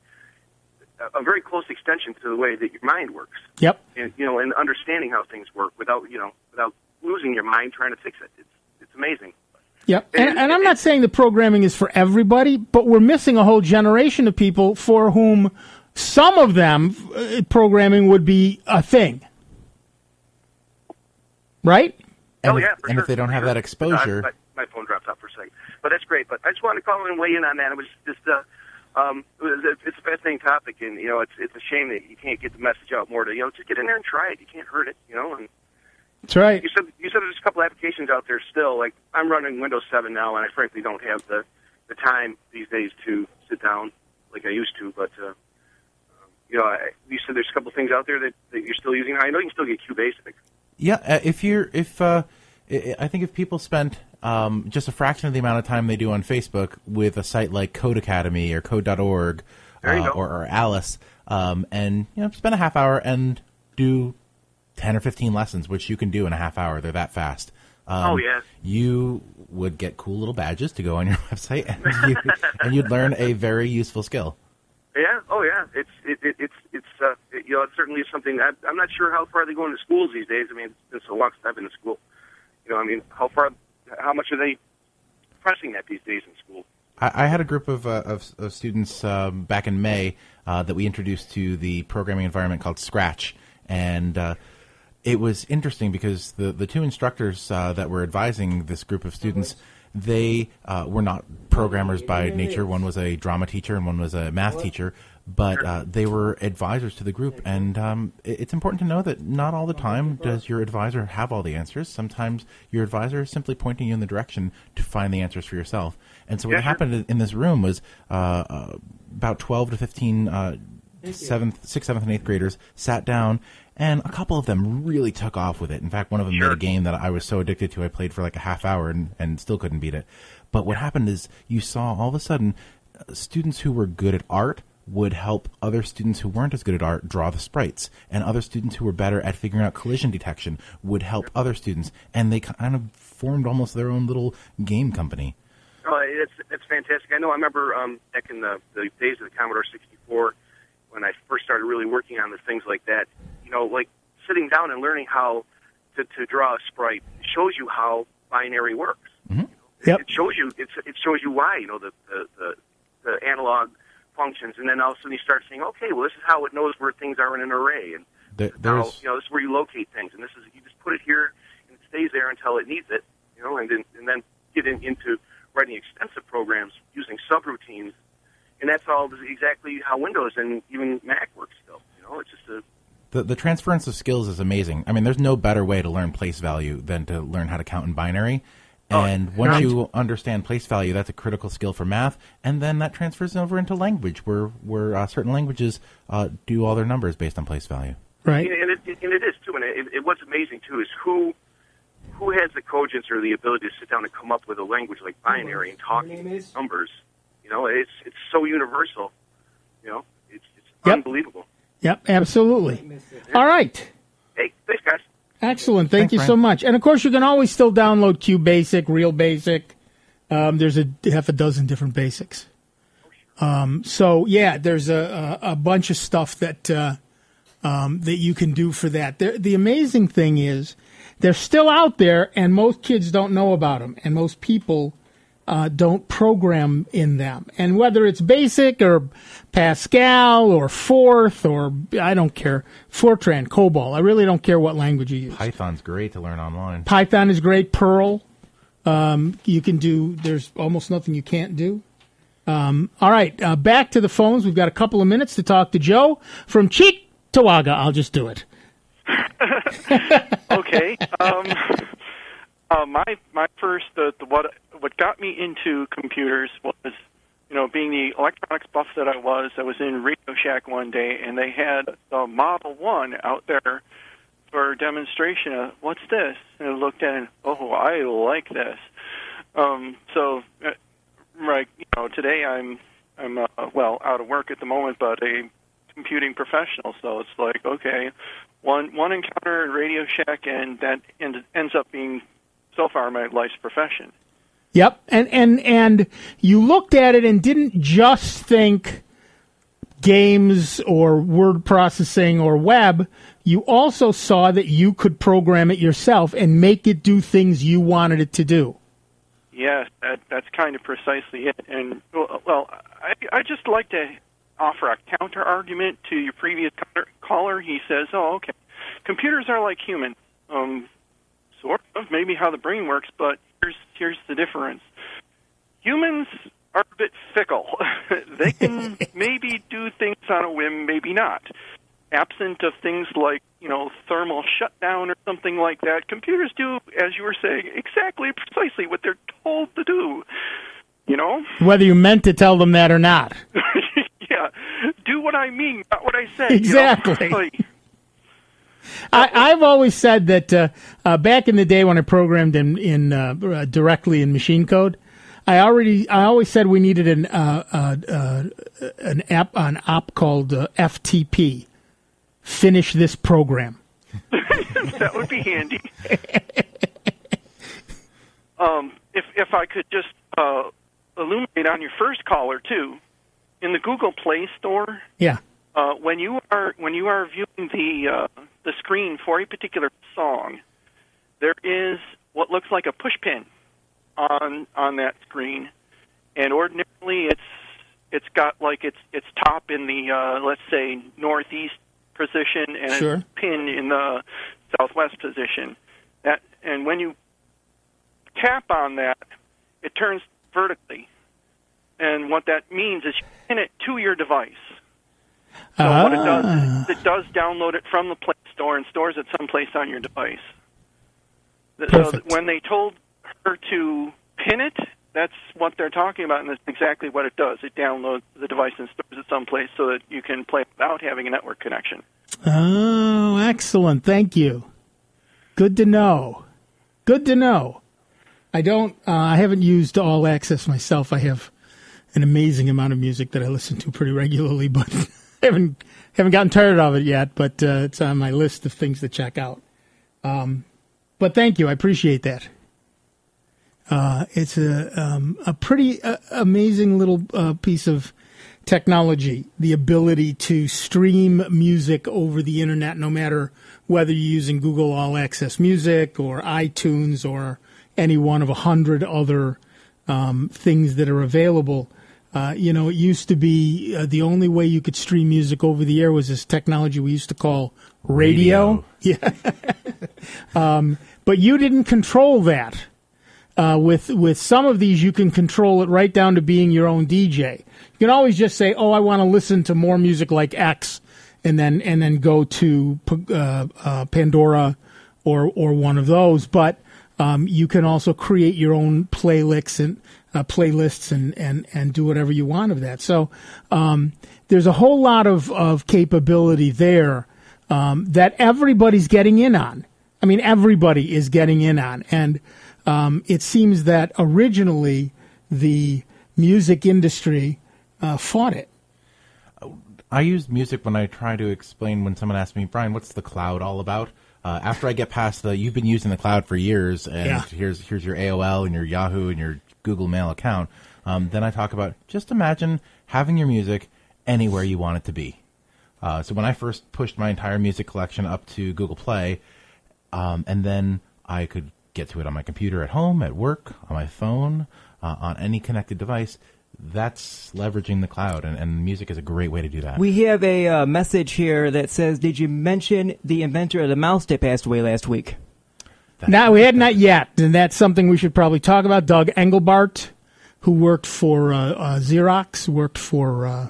a very close extension to the way that your mind works. Yep. And you know, and understanding how things work without you know without losing your mind trying to fix it. It's it's amazing. Yep. And, and, and I'm not saying the programming is for everybody, but we're missing a whole generation of people for whom some of them uh, programming would be a thing. Right? And oh if, yeah. For and sure, if they don't have sure. that exposure, my, my phone dropped out for a second, but that's great. But I just wanted to call and weigh in on that. It was just. Uh, Um, it's a fascinating topic, and you know, it's it's a shame that you can't get the message out more. To you know, just get in there and try it. You can't hurt it, you know. And that's right. You said you said there's a couple applications out there still. Like I'm running Windows seven now, and I frankly don't have the the time these days to sit down like I used to. But uh, you know, I, you said there's a couple things out there that, that you're still using. I know you can still get QBasic. Yeah, uh, if you're if uh, I think if people spent um, just a fraction of the amount of time they do on Facebook with a site like Code Academy or Code dot org uh, or, or Alice, um, and you know, spend a half hour and do ten or fifteen lessons, which you can do in a half hour. They're that fast. Um, oh yeah. You would get cool little badges to go on your website, and, you, and you'd learn a very useful skill. Yeah. Oh yeah. It's it, it it's it's uh, it, you know, it certainly is something. I, I'm not sure how far they go into schools these days. I mean, it's been so long since I've been to school. You know, I mean, how far, how much are they pressing that these days in school? I, I had a group of, uh, of, of students um, back in May uh, that we introduced to the programming environment called Scratch, and uh, it was interesting because the, the two instructors uh, that were advising this group of students, they uh, were not programmers by nature. One was a drama teacher and one was a math teacher, but uh, they were advisors to the group. And um, it, it's important to know that not all the time does your advisor have all the answers. Sometimes your advisor is simply pointing you in the direction to find the answers for yourself. And so what Yeah, sure. happened in this room was uh, uh, about twelve to fifteen uh, seventh, sixth, seventh, and eighth graders sat down, and a couple of them really took off with it. In fact, one of them Sure. made a game that I was so addicted to, I played for like a half hour and, and still couldn't beat it. But what happened is you saw all of a sudden uh, students who were good at art would help other students who weren't as good at art draw the sprites, and other students who were better at figuring out collision detection would help other students, and they kind of formed almost their own little game company. Oh, it's it's fantastic. I know. I remember um, back in the, the days of the Commodore sixty-four, when I first started really working on the things like that. You know, like sitting down and learning how to, to draw a sprite shows you how binary works. Mm-hmm. Yep. It shows you. It's, it shows you why. You know the the, the the analog functions, and then all of a sudden you start saying, okay, well, this is how it knows where things are in an array, and There, how, there's you know, this is where you locate things, and this is you just put it here, and it stays there until it needs it. You know, and then and then get in, into writing extensive programs using subroutines, and that's all exactly how Windows and even Mac works still. You know, it's just a The, the transference of skills is amazing. I mean, there's no better way to learn place value than to learn how to count in binary. And once right. you understand place value, that's a critical skill for math. And then that transfers over into language, where where uh, certain languages uh, do all their numbers based on place value. Right. And it, and it is too. And it, it, what's amazing too is who who has the cogence or the ability to sit down and come up with a language like binary and talk in numbers. You know, it's it's so universal. You know, it's it's Yep. unbelievable. Yep, absolutely. All right. Hey, thanks, guys. Excellent. Thank Thanks, you Brian. so much. And of course, you can always still download QBasic, Real Basic. Um, there's a half a dozen different basics. Um, so yeah, there's a, a, a bunch of stuff that uh, um, that you can do for that. The, the amazing thing is they're still out there, and most kids don't know about them, and most people uh, don't program in them. And whether it's Basic or Pascal or Forth or I don't care, Fortran, COBOL, I really don't care what language you use. Python's great to learn online. Python is great. Perl, um, you can do. There's almost nothing you can't do. Um, all right, uh, back to the phones. We've got a couple of minutes to talk to Joe from Cheektowaga. I'll just do it. Okay. Um, uh, my my first uh, the, what what got me into computers was, you know, being the electronics buff that I was. I was in Radio Shack one day, and they had the Model One out there for a demonstration of what's this, and I looked at it, and oh, I like this. Um, so, uh, right, you know, today I'm I'm uh, well out of work at the moment, but a computing professional. So it's like, okay, one one encounter at Radio Shack, and that end, ends up being so far my life's profession. Yep, and and and you looked at it and didn't just think games or word processing or web. You also saw that you could program it yourself and make it do things you wanted it to do. Yes, that, that's kind of precisely it. And, well, I, I just like to offer a counter-argument to your previous caller. He says, oh, okay, computers are like humans. Um, sort of, maybe how the brain works, but here's, here's the difference. Humans are a bit fickle. They can maybe do things on a whim, maybe not. Absent of things like, you know, thermal shutdown or something like that, computers do, as you were saying, exactly, precisely what they're told to do. You know? Whether you meant to tell them that or not. Yeah. Do what I mean, not what I said. Exactly. You know? Like, I, I've always said that uh, uh, back in the day when I programmed in, in uh, uh, directly in machine code, I already I always said we needed an uh, uh, uh, an app an app called uh, F T P. Finish this program. That would be handy. um, if if I could just uh, illuminate on your first caller too, in the Google Play Store. Yeah. Uh, when you are when you are viewing the uh, the screen for a particular song, there is what looks like a push pin on on that screen, and ordinarily it's it's got like its its top in the uh, let's say northeast position and Sure. a pin in the southwest position. That and when you tap on that, it turns vertically, and what that means is you pin it to your device. So ah. what it does is it does download it from the Play Store and stores it someplace on your device. So Perfect. when they told her to pin it, that's what they're talking about, and that's exactly what it does. It downloads the device and stores it someplace so that you can play without having a network connection. Oh, excellent. Thank you. Good to know. Good to know. I don't, uh, I haven't used All Access myself. I have an amazing amount of music that I listen to pretty regularly, but I haven't, haven't gotten tired of it yet, but uh, it's on my list of things to check out. Um, but thank you. I appreciate that. Uh, it's a um, a pretty uh, amazing little uh, piece of technology, the ability to stream music over the internet, no matter whether you're using Google All Access Music or iTunes or any one of a hundred other um, things that are available. Uh, you know, it used to be uh, the only way you could stream music over the air was this technology we used to call radio. radio. Yeah. um, but you didn't control that. Uh, with with some of these, you can control it right down to being your own D J. You can always just say, "Oh, I want to listen to more music like X," and then and then go to uh, uh, Pandora or or one of those. But um, you can also create your own playlists and uh, playlists and, and, and do whatever you want of that. So um, there's a whole lot of of capability there um, that everybody's getting in on. I mean, everybody is getting in on, and Um, it seems that originally the music industry uh, fought it. I use music when I try to explain when someone asks me, Brian, what's the cloud all about? Uh, after I get past the, you've been using the cloud for years, and yeah. here's here's your A O L and your Yahoo and your Google Mail account, um, then I talk about just imagine having your music anywhere you want it to be. Uh, so when I first pushed my entire music collection up to Google Play, um, and then I could get to it on my computer at home, at work, on my phone, uh, on any connected device, that's leveraging the cloud, and, and music is a great way to do that. We have a uh, message here that says, did you mention the inventor of the mouse that passed away last week? That's no, we had not yet, and that's something we should probably talk about. Doug Engelbart, who worked for uh, uh, Xerox, worked for uh,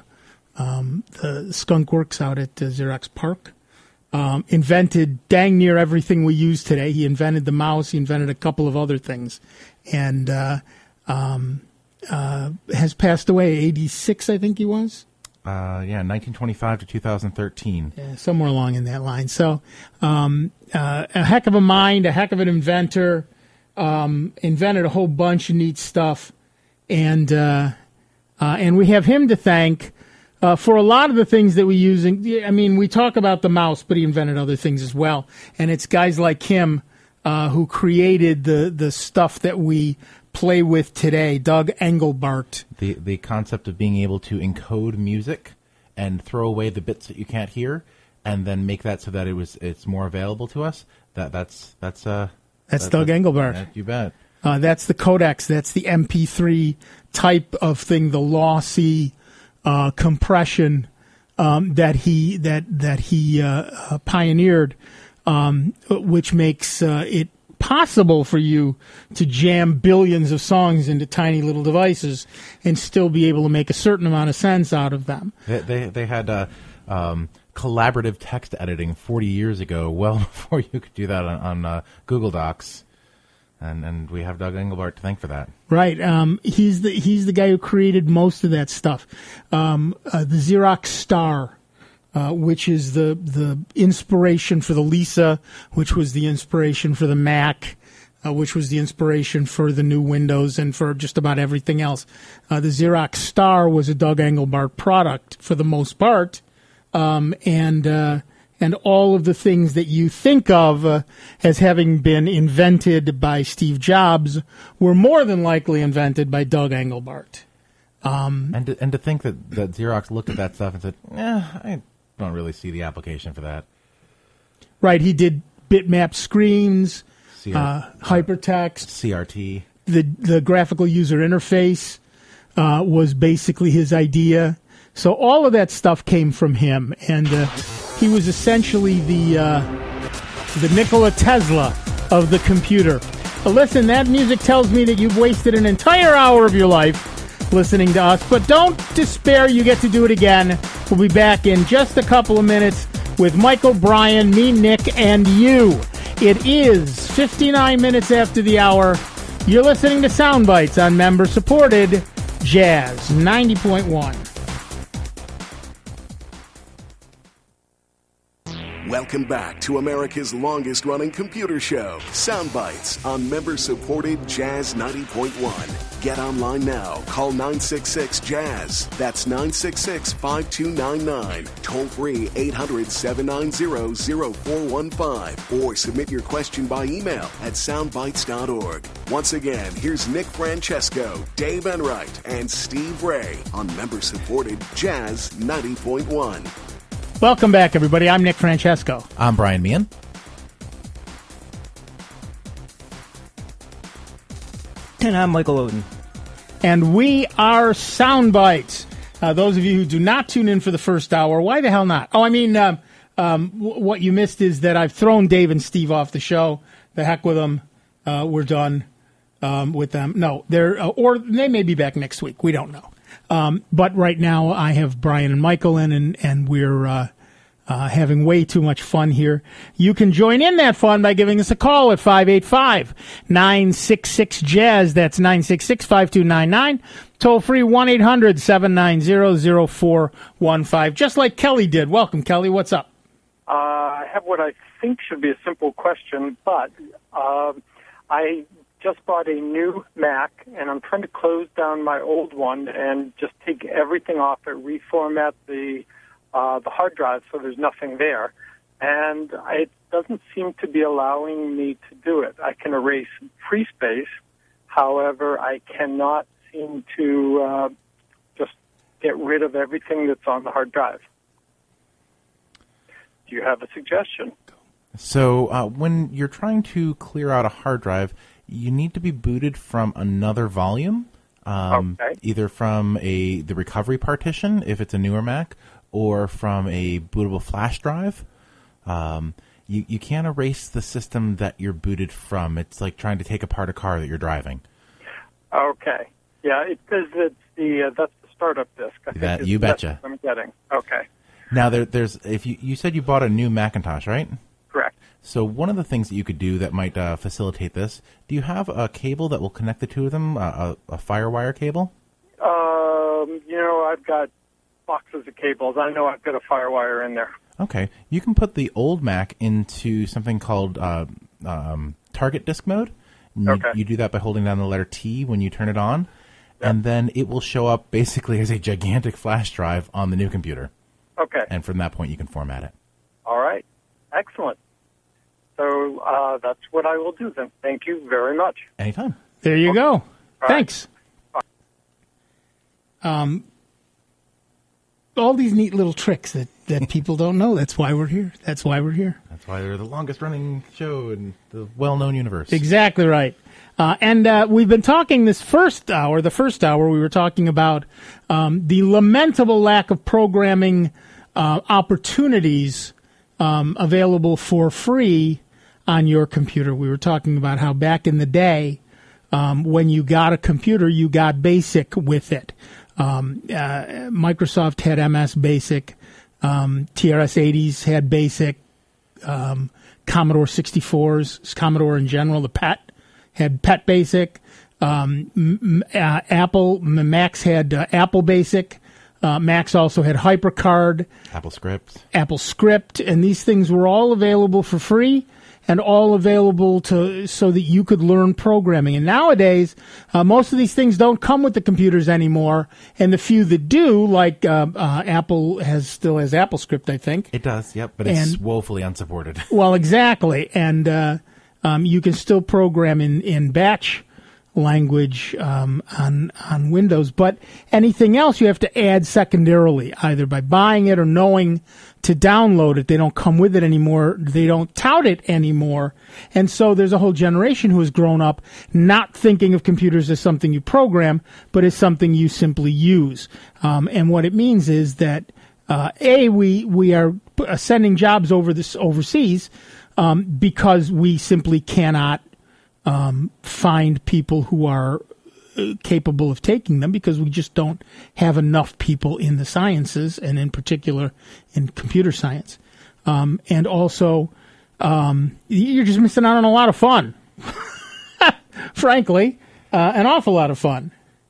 um, the Skunk Works out at uh, Xerox Park. Um, invented dang near everything we use today. He invented the mouse. He invented a couple of other things, and uh, um, uh, has passed away. eighty-six, I think he was. Uh, yeah, nineteen twenty-five to two thousand thirteen. Yeah, somewhere along in that line. So, um, uh, a heck of a mind, a heck of an inventor. Um, invented a whole bunch of neat stuff, and uh, uh, and we have him to thank. Uh, for a lot of the things that we use, in, I mean, we talk about the mouse, but he invented other things as well. And it's guys like him uh, who created the, the stuff that we play with today. Doug Engelbart. The the concept of being able to encode music and throw away the bits that you can't hear, and then make that so that it was it's more available to us. That that's that's uh that's, that's Doug that's, Engelbart. Yeah, you bet. Uh, that's the codecs. That's the M P three type of thing. The lossy. Uh, compression um, that he that that he uh, uh, pioneered, um, which makes uh, it possible for you to jam billions of songs into tiny little devices and still be able to make a certain amount of sense out of them. They they, they had uh, um, collaborative text editing forty years ago, well before you could do that on, on uh, Google Docs. And and we have Doug Engelbart to thank for that. Right. Um, he's the he's the guy who created most of that stuff. Um, uh, the Xerox Star, uh, which is the the inspiration for the Lisa, which was the inspiration for the Mac, uh, which was the inspiration for the new Windows and for just about everything else. Uh, the Xerox Star was a Doug Engelbart product for the most part, um, and. Uh, And all of the things that you think of uh, as having been invented by Steve Jobs were more than likely invented by Doug Engelbart. Um, and, to, and to think that, that Xerox looked at that stuff and said, eh, I don't really see the application for that. Right. He did bitmap screens, C R- uh, hypertext. C R T. The, the graphical user interface uh, was basically his idea. So all of that stuff came from him, and uh, he was essentially the uh, the Nikola Tesla of the computer. But listen, that music tells me that you've wasted an entire hour of your life listening to us, but don't despair. You get to do it again We'll be back in just a couple of minutes with Michael, Brian, me, Nick, and you. It is fifty-nine minutes after the hour. You're listening to Sound Bites on member-supported Jazz ninety point one. Welcome back to America's longest-running computer show, Sound Bites, on member-supported Jazz ninety point one. Get online now. Call nine six six, jazz. That's nine six six, five two nine nine. Toll free eight hundred, seven nine zero, zero four one five. Or submit your question by email at soundbites dot org. Once again, here's Nick Francesco, Dave Enright, and Steve Ray on member-supported Jazz ninety point one. Welcome back, everybody. I'm Nick Francesco. I'm Brian Meehan. And I'm Michael Oden. And we are Sound Bites. Uh, those of you who do not tune in for the first hour, why the hell not? Oh, I mean, um, um, w- what you missed is that I've thrown Dave and Steve off the show. The heck with them. Uh, we're done um, with them. No, they're uh, or they may be back next week. We don't know. Um, but right now, I have Brian and Michael in, and, and we're uh, uh, having way too much fun here. You can join in that fun by giving us a call at five eight five, nine six six, jazz. That's nine six six, five two nine nine. Toll free one eight hundred, seven nine zero, zero four one five. Just like Kelly did. Welcome, Kelly. What's up? Uh, I have what I think should be a simple question, but uh, I just bought a new Mac, and I'm trying to close down my old one and just take everything off it, reformat the uh, the hard drive so there's nothing there. And it doesn't seem to be allowing me to do it. I can erase free space. However, I cannot seem to uh, just get rid of everything that's on the hard drive. Do you have a suggestion? So uh, when you're trying to clear out a hard drive, you need to be booted from another volume, um, okay. either from a the recovery partition, if it's a newer Mac, or from a bootable flash drive. Um, you, you can't erase the system that you're booted from. It's like trying to take apart a car that you're driving. Okay. Yeah, it says it's the, uh, that's the startup disk. I think That, it's- you that's betcha. what I'm getting. Okay. Now, there, there's if you, you said you bought a new Macintosh, right? Correct. So one of the things that you could do that might uh, facilitate this, do you have a cable that will connect the two of them, uh, a, a FireWire cable? Um, you know, I've got boxes of cables. I know I've got a FireWire in there. Okay. You can put the old Mac into something called uh, um, target disk mode. And you, Okay. you do that by holding down the letter T when you turn it on, and then it will show up basically as a gigantic flash drive on the new computer. Okay. And from that point, you can format it. All right. Excellent. So uh, that's what I will do then. Thank you very much. Anytime. There you go. right. Thanks. Um, all these neat little tricks that, that people don't know. That's why we're here. That's why we're here. That's why they're the longest running show in the well-known universe. Exactly right. Uh, and uh, we've been talking this first hour, the first hour, we were talking about um, the lamentable lack of programming uh, opportunities um, available for free on your computer. We were talking about how back in the day, um, when you got a computer, you got BASIC with it. Um, uh, Microsoft had M S BASIC. Um, T R S eighties had BASIC. Um, Commodore sixty-fours, Commodore in general, the P E T had P E T BASIC. Um, m- uh, Apple, m- Macs had uh, Apple BASIC. Uh, Macs also had HyperCard. Apple Script. Apple Script, and these things were all available for free and all available to so that you could learn programming. And nowadays, uh, most of these things don't come with the computers anymore, and the few that do, like uh, uh, Apple has still has Apple Script, I think. It does, yep, but it's And- woefully unsupported. Well, exactly, and uh, um, you can still program in, in batch language um, on on Windows, but anything else you have to add secondarily, either by buying it or knowing to download it. They don't come with it anymore. They don't tout it anymore, and so there's a whole generation who has grown up not thinking of computers as something you program, but as something you simply use. Um, and what it means is that uh, a we we are sending jobs over this overseas um, because we simply cannot Um, find people who are uh, capable of taking them because we just don't have enough people in the sciences, and in particular in computer science. Um, and also, um, you're just missing out on a lot of fun. Frankly, uh, an awful lot of fun.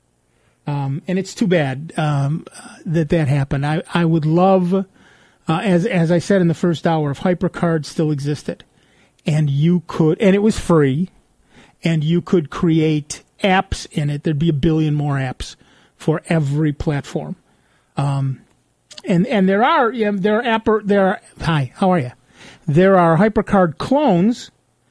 Um, and it's too bad um, that that happened. I, I would love, uh, as as I said in the first hour, if HyperCard still existed, and you could, and it was free, and you could create apps in it. There'd be a billion more apps for every platform. Um, and and there are yeah, there are app there are hi how are you? There are HyperCard clones.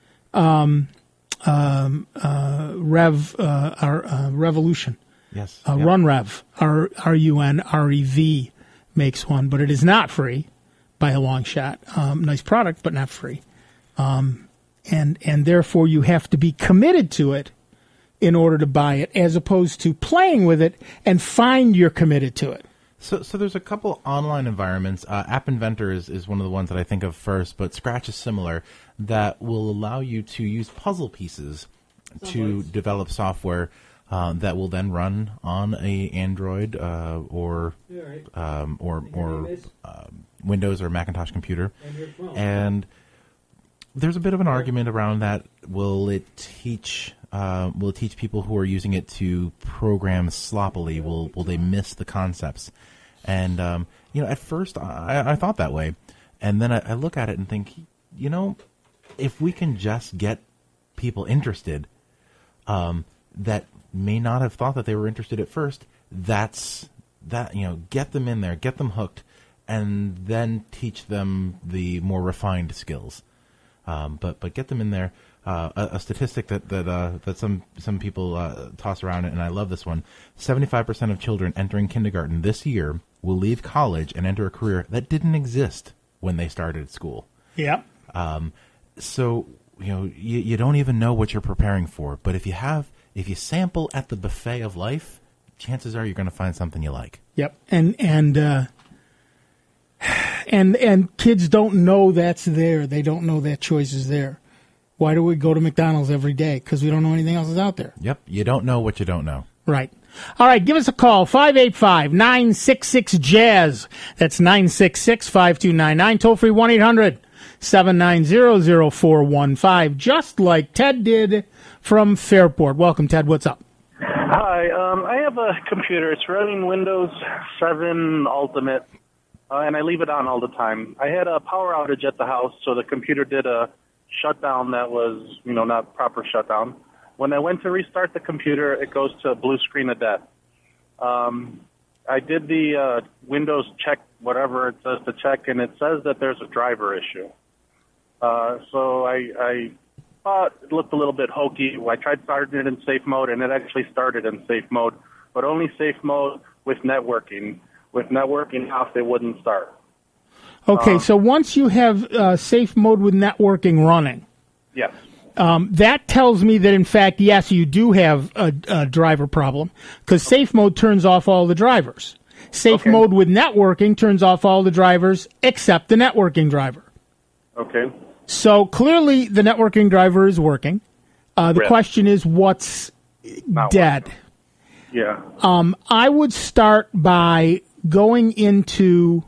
Um, um, uh, Rev uh, our, uh, Revolution. Yes. Uh, yep. RunRev, R R U N R E V makes one, but it is not free by a long shot. Um, nice product, but not free. Um, and and therefore you have to be committed to it in order to buy it, as opposed to playing with it and find you're committed to it. So, so there's a couple online environments. Uh, App Inventor is, is one of the ones that I think of first, but Scratch is similar, that will allow you to use puzzle pieces to develop software uh, that will then run on a Android uh, or um, or or uh, Windows or Macintosh computer. And there's a bit of an argument around that. Will it teach uh, will it teach people who are using it to program sloppily? Will will they miss the concepts? And um, you know, at first I, I thought that way, and then I, I look at it and think, you know, if we can just get people interested um, that may not have thought that they were interested at first, that's that, you know, get them in there, get them hooked, and then teach them the more refined skills. Um, but but get them in there. Uh, a, a statistic that that uh, that some some people uh, toss around, and I love this one: seventy-five percent of children entering kindergarten this year will leave college and enter a career that didn't exist when they started school. Yeah. Um, so you know you, you don't even know what you're preparing for. But if you have if you sample at the buffet of life, chances are you're going to find something you like. Yep. And and uh, and and kids don't know that's there. They don't know that choice is there. Why do we go to McDonald's every day? Because we don't know anything else is out there. Yep. You don't know what you don't know. Right. All right. Give us a call. five eight five, nine six six, jazz. That's nine six six, five two nine nine. Toll free one eight hundred, seven nine zero, zero four one five. Just like Ted did from Fairport. Welcome, Ted. What's up? Hi. Um, I have a computer. It's running Windows seven Ultimate, uh, and I leave it on all the time. I had a power outage at the house, so the computer did a shutdown that was, you know, not proper shutdown. When I went to restart the computer, it goes to blue screen of death. Um, I did the uh, Windows check, whatever it says to check, and it says that there's a driver issue. Uh, so I, I thought it looked a little bit hokey. I tried starting it in safe mode, and it actually started in safe mode, but only safe mode with networking. With networking off, it wouldn't start. Okay, Um, so once you have uh, safe mode with networking running, Yes. um, that tells me that, in fact, yes, you do have a, a driver problem, because safe mode turns off all the drivers. Safe Okay. mode with networking turns off all the drivers except the networking driver. Okay. So clearly the networking driver is working. Uh, the Right. question is what's Not dead. Yeah. Um, I would start by going into...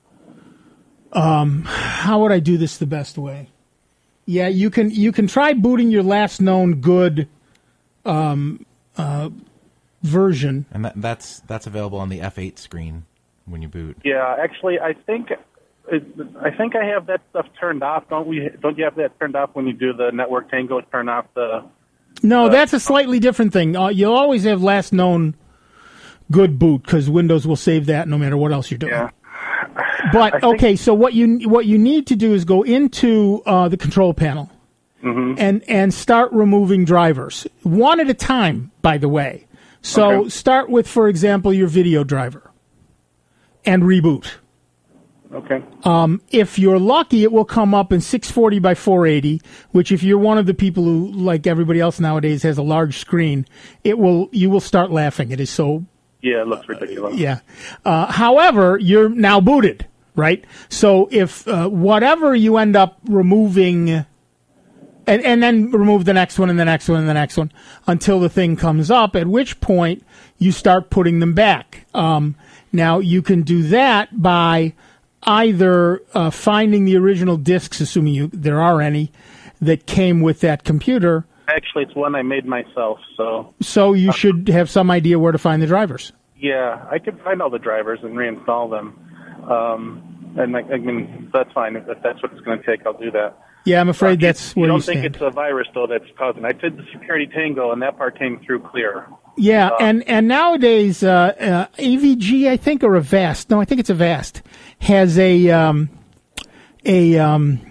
Um, how would I do this the best way? Yeah, you can you can try booting your last known good um, uh, version. And that, that's that's available on the F eight screen when you boot. Yeah, actually, I think it, I think I have that stuff turned off. Don't we? Don't you have that turned off when you do the network tango? Turn off the. No, that's a slightly different thing. Uh, you'll always have last known good boot because Windows will save that no matter what else you're doing. Yeah. But okay, so what you what you need to do is go into uh, the control panel Mm-hmm. and and start removing drivers one at a time. By the way, so Okay. start with, for example, your video driver and reboot. Okay. Um, if you're lucky, it will come up in six forty by four eighty, which if you're one of the people who, like everybody else nowadays, has a large screen, it will you will start laughing. It is so Yeah, it looks ridiculous. yeah. Uh, however, you're now booted, right? So if uh, whatever you end up removing, and, and then remove the next one and the next one and the next one until the thing comes up, at which point you start putting them back. Um, now, you can do that by either uh, finding the original discs, assuming you, there are any, that came with that computer. Actually, it's one I made myself, so... So you should have some idea where to find the drivers. Yeah, I could find all the drivers and reinstall them. Um, and, I, I mean, that's fine. If that's what it's going to take, I'll do that. Yeah, I'm afraid uh, that's you, where you you don't think stand. it's a virus, though, that's causing... I did the security tango, and that part came through clear. Yeah, uh, and, and nowadays, uh, uh, A V G, I think, or Avast, no, I think it's Avast, has a, um, a, um,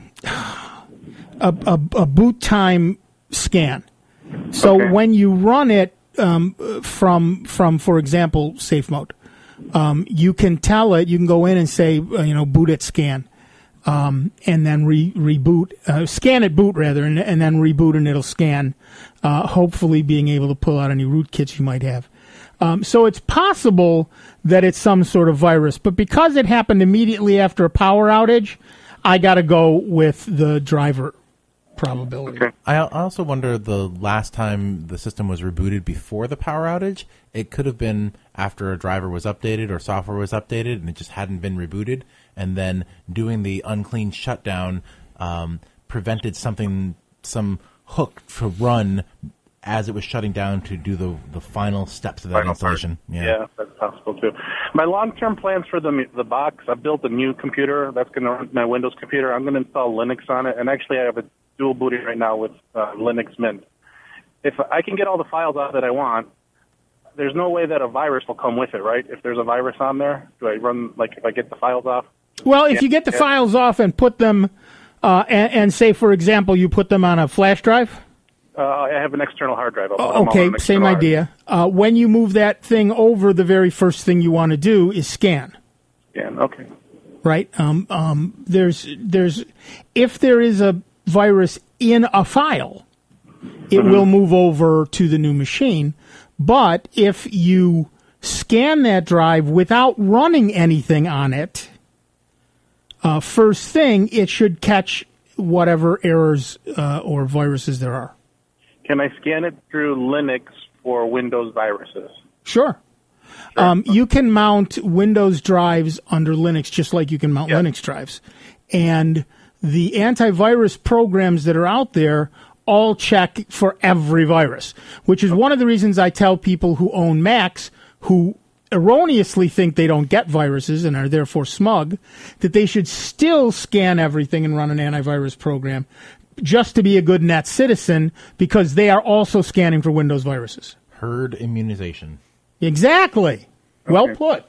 a, a, a boot time scan. So Okay. when you run it um, from, from, for example, safe mode, um, you can tell it, you can go in and say, uh, you know, boot it scan. Um, and then re- reboot, uh, scan it boot rather, and, and then reboot, and it'll scan, uh, hopefully being able to pull out any rootkits you might have. Um, so it's possible that it's some sort of virus, but because it happened immediately after a power outage, I got to go with the driver probability. Okay. I I also wonder the last time the system was rebooted before the power outage. It could have been after a driver was updated or software was updated and it just hadn't been rebooted. And then doing the unclean shutdown um, prevented something, some hook to run as it was shutting down to do the the final steps of that Final installation. part. Yeah. yeah, that's possible too. My long-term plans for the the box, I've built a new computer that's going to run my Windows computer. I'm going to install Linux on it, and actually I have a dual booting right now with uh, Linux Mint. If I can get all the files out that I want, there's no way that a virus will come with it, right? If there's a virus on there, do I run, like, if I get the files off? Well, if Yeah, you get the yeah. files off and put them, uh, and, and say, for example, you put them on a flash drive. Uh, I have an external hard drive. I'll put them Oh, all okay, on an same external hard. idea. Uh, when you move that thing over, the very first thing you want to do is scan. Yeah, okay. Right? Um, um, there's, there's, if there is a virus in a file, it Mm-hmm. will move over to the new machine. But if you scan that drive without running anything on it, uh, first thing, it should catch whatever errors uh, or viruses there are. Can I scan it through Linux for Windows viruses? Sure. Um, you can mount Windows drives under Linux just like you can mount Yeah. Linux drives. And the antivirus programs that are out there all check for every virus, which is one of the reasons I tell people who own Macs who erroneously think they don't get viruses and are therefore smug, that they should still scan everything and run an antivirus program just to be a good net citizen, because they are also scanning for Windows viruses. Herd immunization. Exactly. Well Okay. put.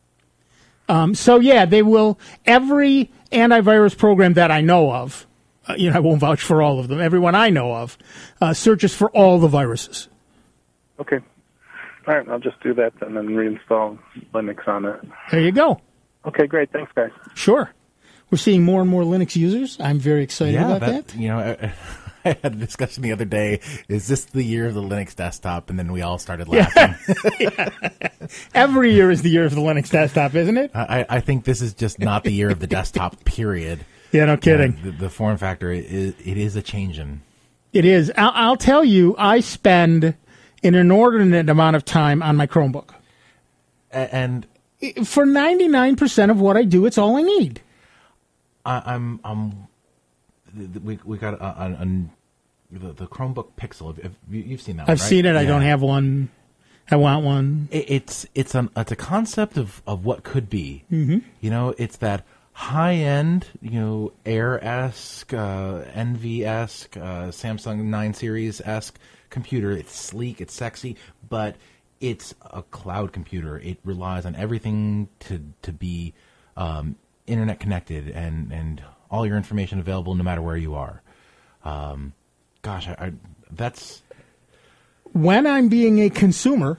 Um, so, yeah, they will, every antivirus program that I know of, uh, you know, I won't vouch for all of them, everyone I know of, uh, searches for all the viruses. Okay. All right, I'll just do that then and reinstall Linux on it. There you go. Okay, great. Thanks, guys. Sure. We're seeing more and more Linux users. I'm very excited Yeah, about that. that, you know, I, I had a discussion the other day. Is this the year of the Linux desktop? And then we all started laughing. Every year is the year of the Linux desktop, isn't it? I, I think this is just not the year of the desktop, period. Yeah, no kidding. Uh, the, the form factor, is, it is a changing. It is. I'll, I'll tell you, I spend an inordinate amount of time on my Chromebook. A- And For ninety-nine percent of what I do, it's all I need. I, I'm, I'm, th- th- we we got a, a, a, the, the Chromebook Pixel. If, you, you've seen that one, I've right? seen it. I Yeah. don't have one. I want one. It, it's it's an it's a concept of, of what could be. Mhm. You know, it's that high end, you know, Air esque, uh, Envy esque, uh, Samsung nine Series esque computer. It's sleek, it's sexy, but it's a cloud computer. It relies on everything to to be um, internet connected and, and all your information available no matter where you are. Um, gosh, I, I that's. When I'm being a consumer,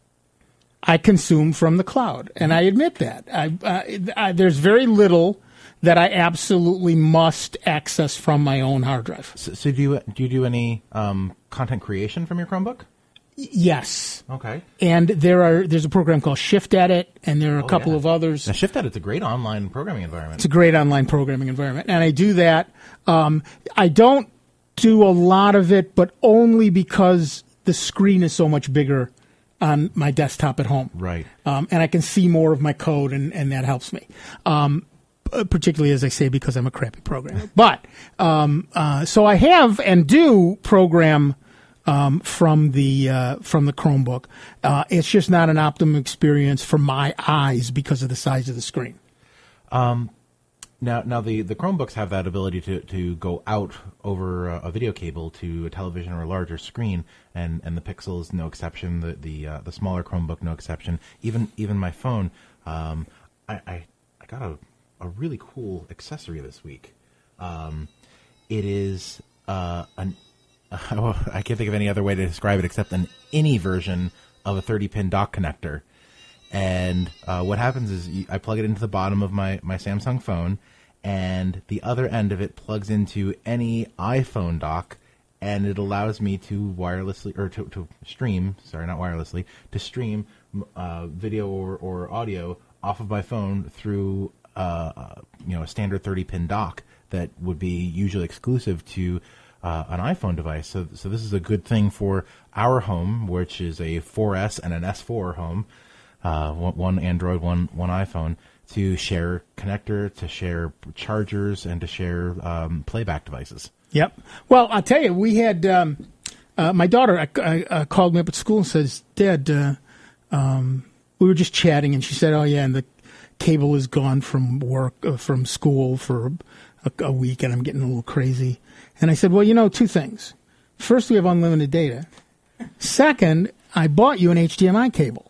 I consume from the cloud, and I admit that. I, uh, I, there's very little that I absolutely must access from my own hard drive. So, so do you do you do any um, content creation from your Chromebook? Y- Yes. Okay. And there are there's a program called Shift Edit, and there are a Oh, couple yeah. of others. Now, Shift Edit's a great online programming environment. It's a great online programming environment, and I do that. Um, I don't do a lot of it, but only because the screen is so much bigger on my desktop at home. Right. Um, and I can see more of my code, and, and that helps me. Um, particularly, as I say, because I'm a crappy programmer. But, um, uh, so I have and do program um, from the uh, from the Chromebook. Uh, it's just not an optimum experience for my eyes because of the size of the screen. Um, now, now the, the Chromebooks have that ability to, to go out over a, a video cable to a television or a larger screen, and, and the Pixel is no exception. The the uh, the smaller Chromebook, no exception. Even even my phone, um, I, I I got a a really cool accessory this week. Um, it is uh, an uh, I can't think of any other way to describe it except an any version of a thirty pin dock connector. And uh, what happens is you, I plug it into the bottom of my, my Samsung phone, and the other end of it plugs into any iPhone dock, and it allows me to wirelessly, or to, to stream, sorry, not wirelessly, to stream uh, video or, or audio off of my phone through uh, you know, a standard thirty pin dock that would be usually exclusive to uh, an iPhone device. So, so this is a good thing for our home, which is a four S and an S four home. Uh, one, one Android, one one iPhone, to share connector, to share chargers, and to share um, playback devices. Yep. Well, I'll tell you, we had um, uh, my daughter uh, uh, called me up at school and says, "Dad, uh, um, we were just chatting," and she said, "Oh yeah, and the cable is gone from work, uh, from school for a, a week, and I'm getting a little crazy." And I said, "Well, you know, two things. First, we have unlimited data. Second, I bought you an H D M I cable.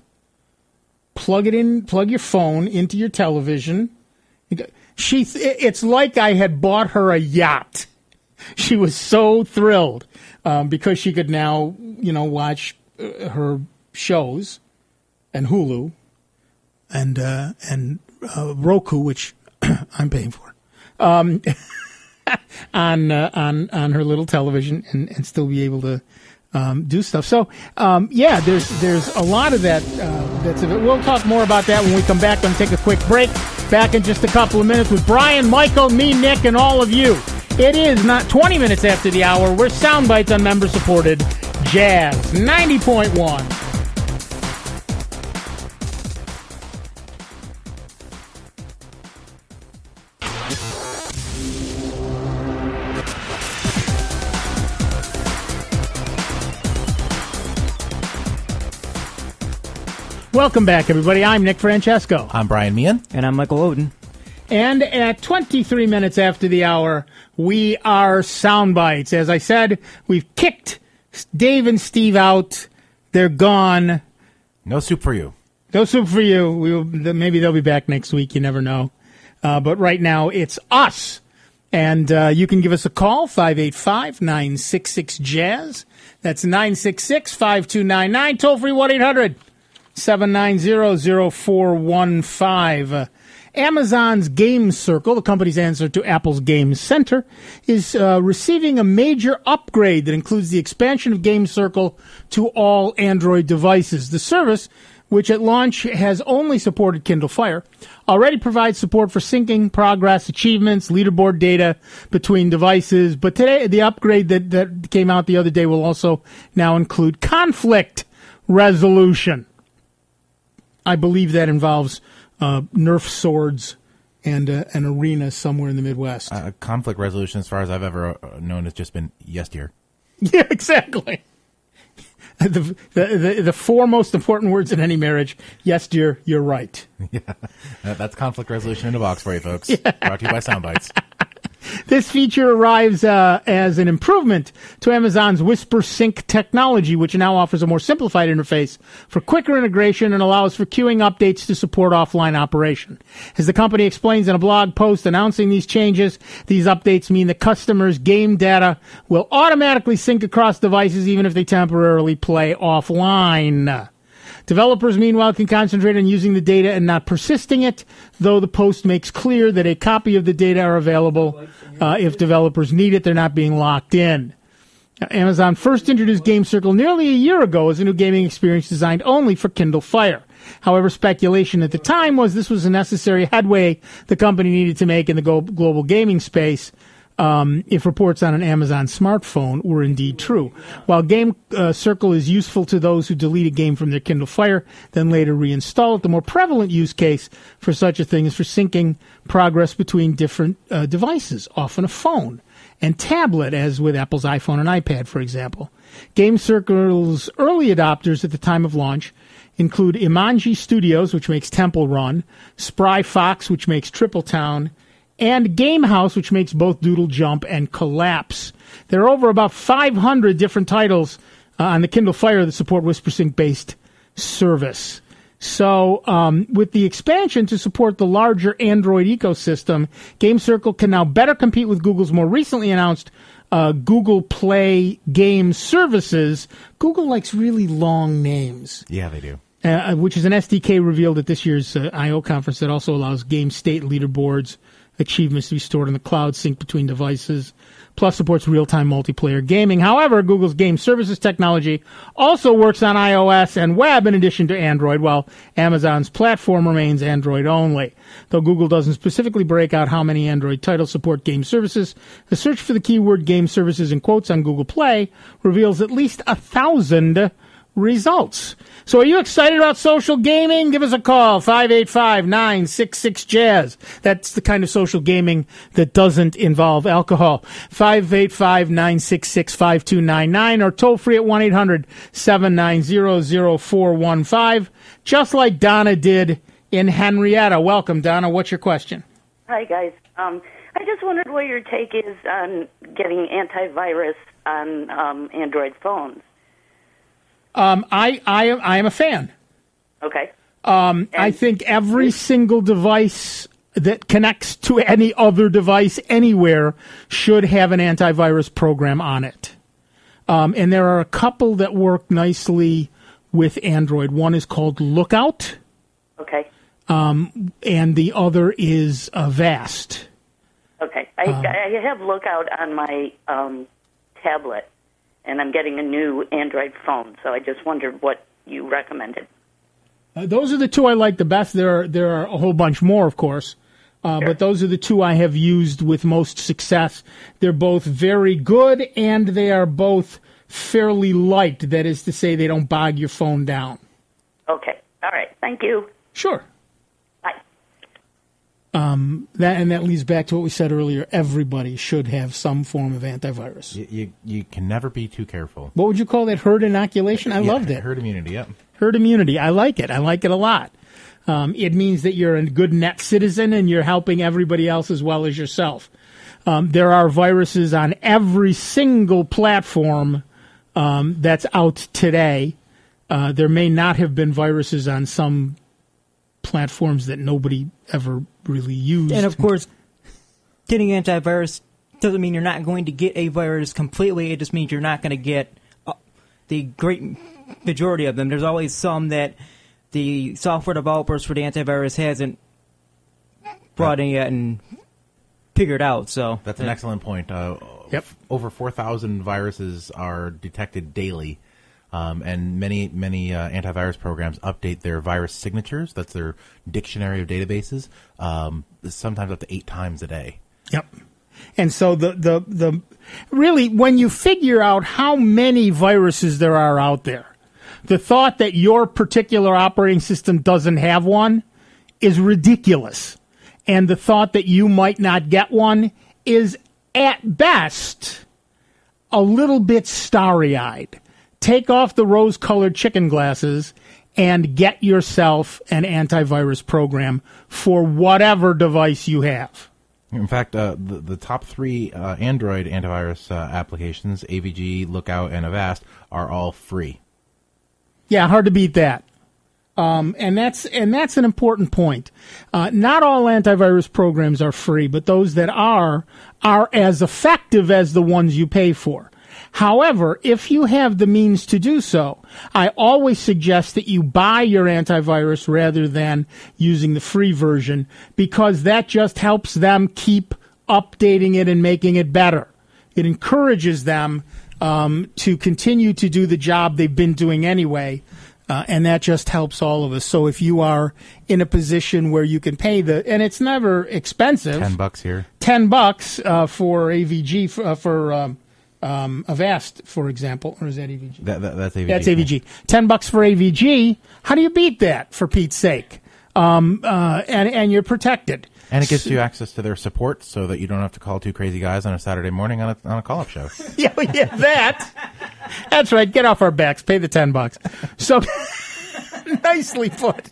Plug it in, plug your phone into your television." She, it's like I had bought her a yacht. She was so thrilled um, because she could now, you know, watch uh, her shows and Hulu and uh, and uh, Roku, which I'm paying for, um, on uh, on on her little television, and, and still be able to Um, do stuff. So, um, yeah, there's there's a lot of that. Uh, that's of it. We'll talk more about that when we come back. Going to take a quick break. Back in just a couple of minutes with Brian, Michael, me, Nick, and all of you. It is not twenty minutes after the hour. We're Soundbites on member-supported Jazz ninety point one. Welcome back, everybody. I'm Nick Francesco. I'm Brian Meehan. And I'm Michael Oden. And at twenty-three minutes after the hour, we are Soundbites. As I said, we've kicked Dave and Steve out. They're gone. No soup for you. No soup for you. We will, maybe they'll be back next week. You never know. Uh, but right now, it's us. And uh, you can give us a call, five eight five, nine six six, jazz. That's nine six six, five two nine nine. Toll free one eight hundred, seven nine zero, zero four one five. Uh, Amazon's Game Circle, the company's answer to Apple's Game Center, is uh, receiving a major upgrade that includes the expansion of Game Circle to all Android devices. The service, which at launch has only supported Kindle Fire, already provides support for syncing progress, achievements, leaderboard data between devices. But today, the upgrade that, that came out the other day will also now include conflict resolution. I believe that involves uh, Nerf swords and uh, an arena somewhere in the Midwest. Uh, conflict resolution, as far as I've ever uh, known, has just been yes, dear. Yeah, exactly. The, the, the, the four most important words in any marriage: yes, dear, you're right. Yeah, that's conflict resolution in a box for you, folks. Yeah. Brought to you by Soundbites. This feature arrives uh, as an improvement to Amazon's Whisper Sync technology, which now offers a more simplified interface for quicker integration and allows for queuing updates to support offline operation. As the company explains in a blog post announcing these changes, these updates mean that customers' game data will automatically sync across devices even if they temporarily play offline. Developers, meanwhile, can concentrate on using the data and not persisting it, though the post makes clear that a copy of the data are available uh, if developers need it. They're not being locked in. Now, Amazon first introduced Game Circle nearly a year ago as a new gaming experience designed only for Kindle Fire. However, speculation at the time was this was a necessary headway the company needed to make in the go- global gaming space. um, if reports on an Amazon smartphone were indeed true. While Game uh, Circle is useful to those who delete a game from their Kindle Fire, then later reinstall it, the more prevalent use case for such a thing is for syncing progress between different uh, devices, often a phone and tablet, as with Apple's iPhone and iPad, for example. Game Circle's early adopters at the time of launch include Imanji Studios, which makes Temple Run, Spry Fox, which makes Triple Town, and Gamehouse, which makes both Doodle Jump and Collapse. There are over about five hundred different titles uh, on the Kindle Fire that support WhisperSync-based service. So um, with the expansion to support the larger Android ecosystem, Game Circle can now better compete with Google's more recently announced uh, Google Play game services. Google likes really long names. Yeah, they do. Uh, which is an S D K revealed at this year's uh, I O conference that also allows game state leaderboards, achievements to be stored in the cloud, sync between devices, plus supports real-time multiplayer gaming. However, Google's game services technology also works on iOS and web in addition to Android, while Amazon's platform remains Android only. Though Google doesn't specifically break out how many Android titles support game services, the search for the keyword game services in quotes on Google Play reveals at least a thousand results. So are you excited about social gaming? Give us a call, five eight five, nine six six, jazz. That's the kind of social gaming that doesn't involve alcohol. five eight five, nine six six, five two nine nine or toll free at one eight hundred, seven nine zero, zero four one five, just like Donna did in Henrietta. Welcome, Donna. What's your question? Hi, guys. Um, I just wondered what your take is on getting antivirus on um, Android phones. Um, I, I, am, I am a fan. Okay. Um, I think every single device that connects to any other device anywhere should have an antivirus program on it. Um, and there are a couple that work nicely with Android. One is called Lookout. Okay. Um, and the other is uh, Avast. Okay. I, Um, I have Lookout on my um, tablet, and I'm getting a new Android phone, so I just wondered what you recommended. Uh, those are the two I like the best. There are, there are a whole bunch more, of course, uh, Sure. but those are the two I have used with most success. They're both very good, and they are both fairly light. That is to say, they don't bog your phone down. Okay. All right. Thank you. Sure. Bye. Um, that and that leads back to what we said earlier. Everybody should have some form of antivirus. You, you, you can never be too careful. What would you call that? Herd inoculation? I Yeah, loved it. Herd immunity, yep. Herd immunity. I like it. I like it a lot. Um, it means that you're a good net citizen and you're helping everybody else as well as yourself. Um, there are viruses on every single platform um, that's out today. Uh, there may not have been viruses on some platforms that nobody ever really used. And of course, getting antivirus doesn't mean you're not going to get a virus completely. It just means you're not going to get uh, the great majority of them. There's always some that the software developers for the antivirus hasn't brought in yet and figured out. So That's an excellent point. Uh, Yep. Over four thousand viruses are detected daily. Um, and many, many uh, antivirus programs update their virus signatures. That's their dictionary of databases, um, sometimes up to eight times a day. Yep. And so the, the, the really, when you figure out how many viruses there are out there, the thought that your particular operating system doesn't have one is ridiculous. And the thought that you might not get one is, at best, a little bit starry-eyed. Take off the rose-colored chicken glasses and get yourself an antivirus program for whatever device you have. In fact, uh, the, the top three uh, Android antivirus uh, applications, A V G, Lookout, and Avast, are all free. Yeah, hard to beat that. Um, and that's and that's an important point. Uh, not all antivirus programs are free, but those that are are as effective as the ones you pay for. However, if you have the means to do so, I always suggest that you buy your antivirus rather than using the free version, because that just helps them keep updating it and making it better. It encourages them um, to continue to do the job they've been doing anyway, Uh, and that just helps all of us. So if you are in a position where you can pay the, and it's never expensive. Ten bucks here. Ten bucks uh, for A V G for, uh, for um, um, Avast, for example, or is that A V G? That, that, that's A V G. That's A V G. Ten bucks for A V G. How do you beat that? For Pete's sake, um, uh, and and you're protected. And it gives you access to their support so that you don't have to call two crazy guys on a Saturday morning on a, on a call-up show. yeah, yeah, that. That's right. Get off our backs. Pay the ten bucks. So nicely put.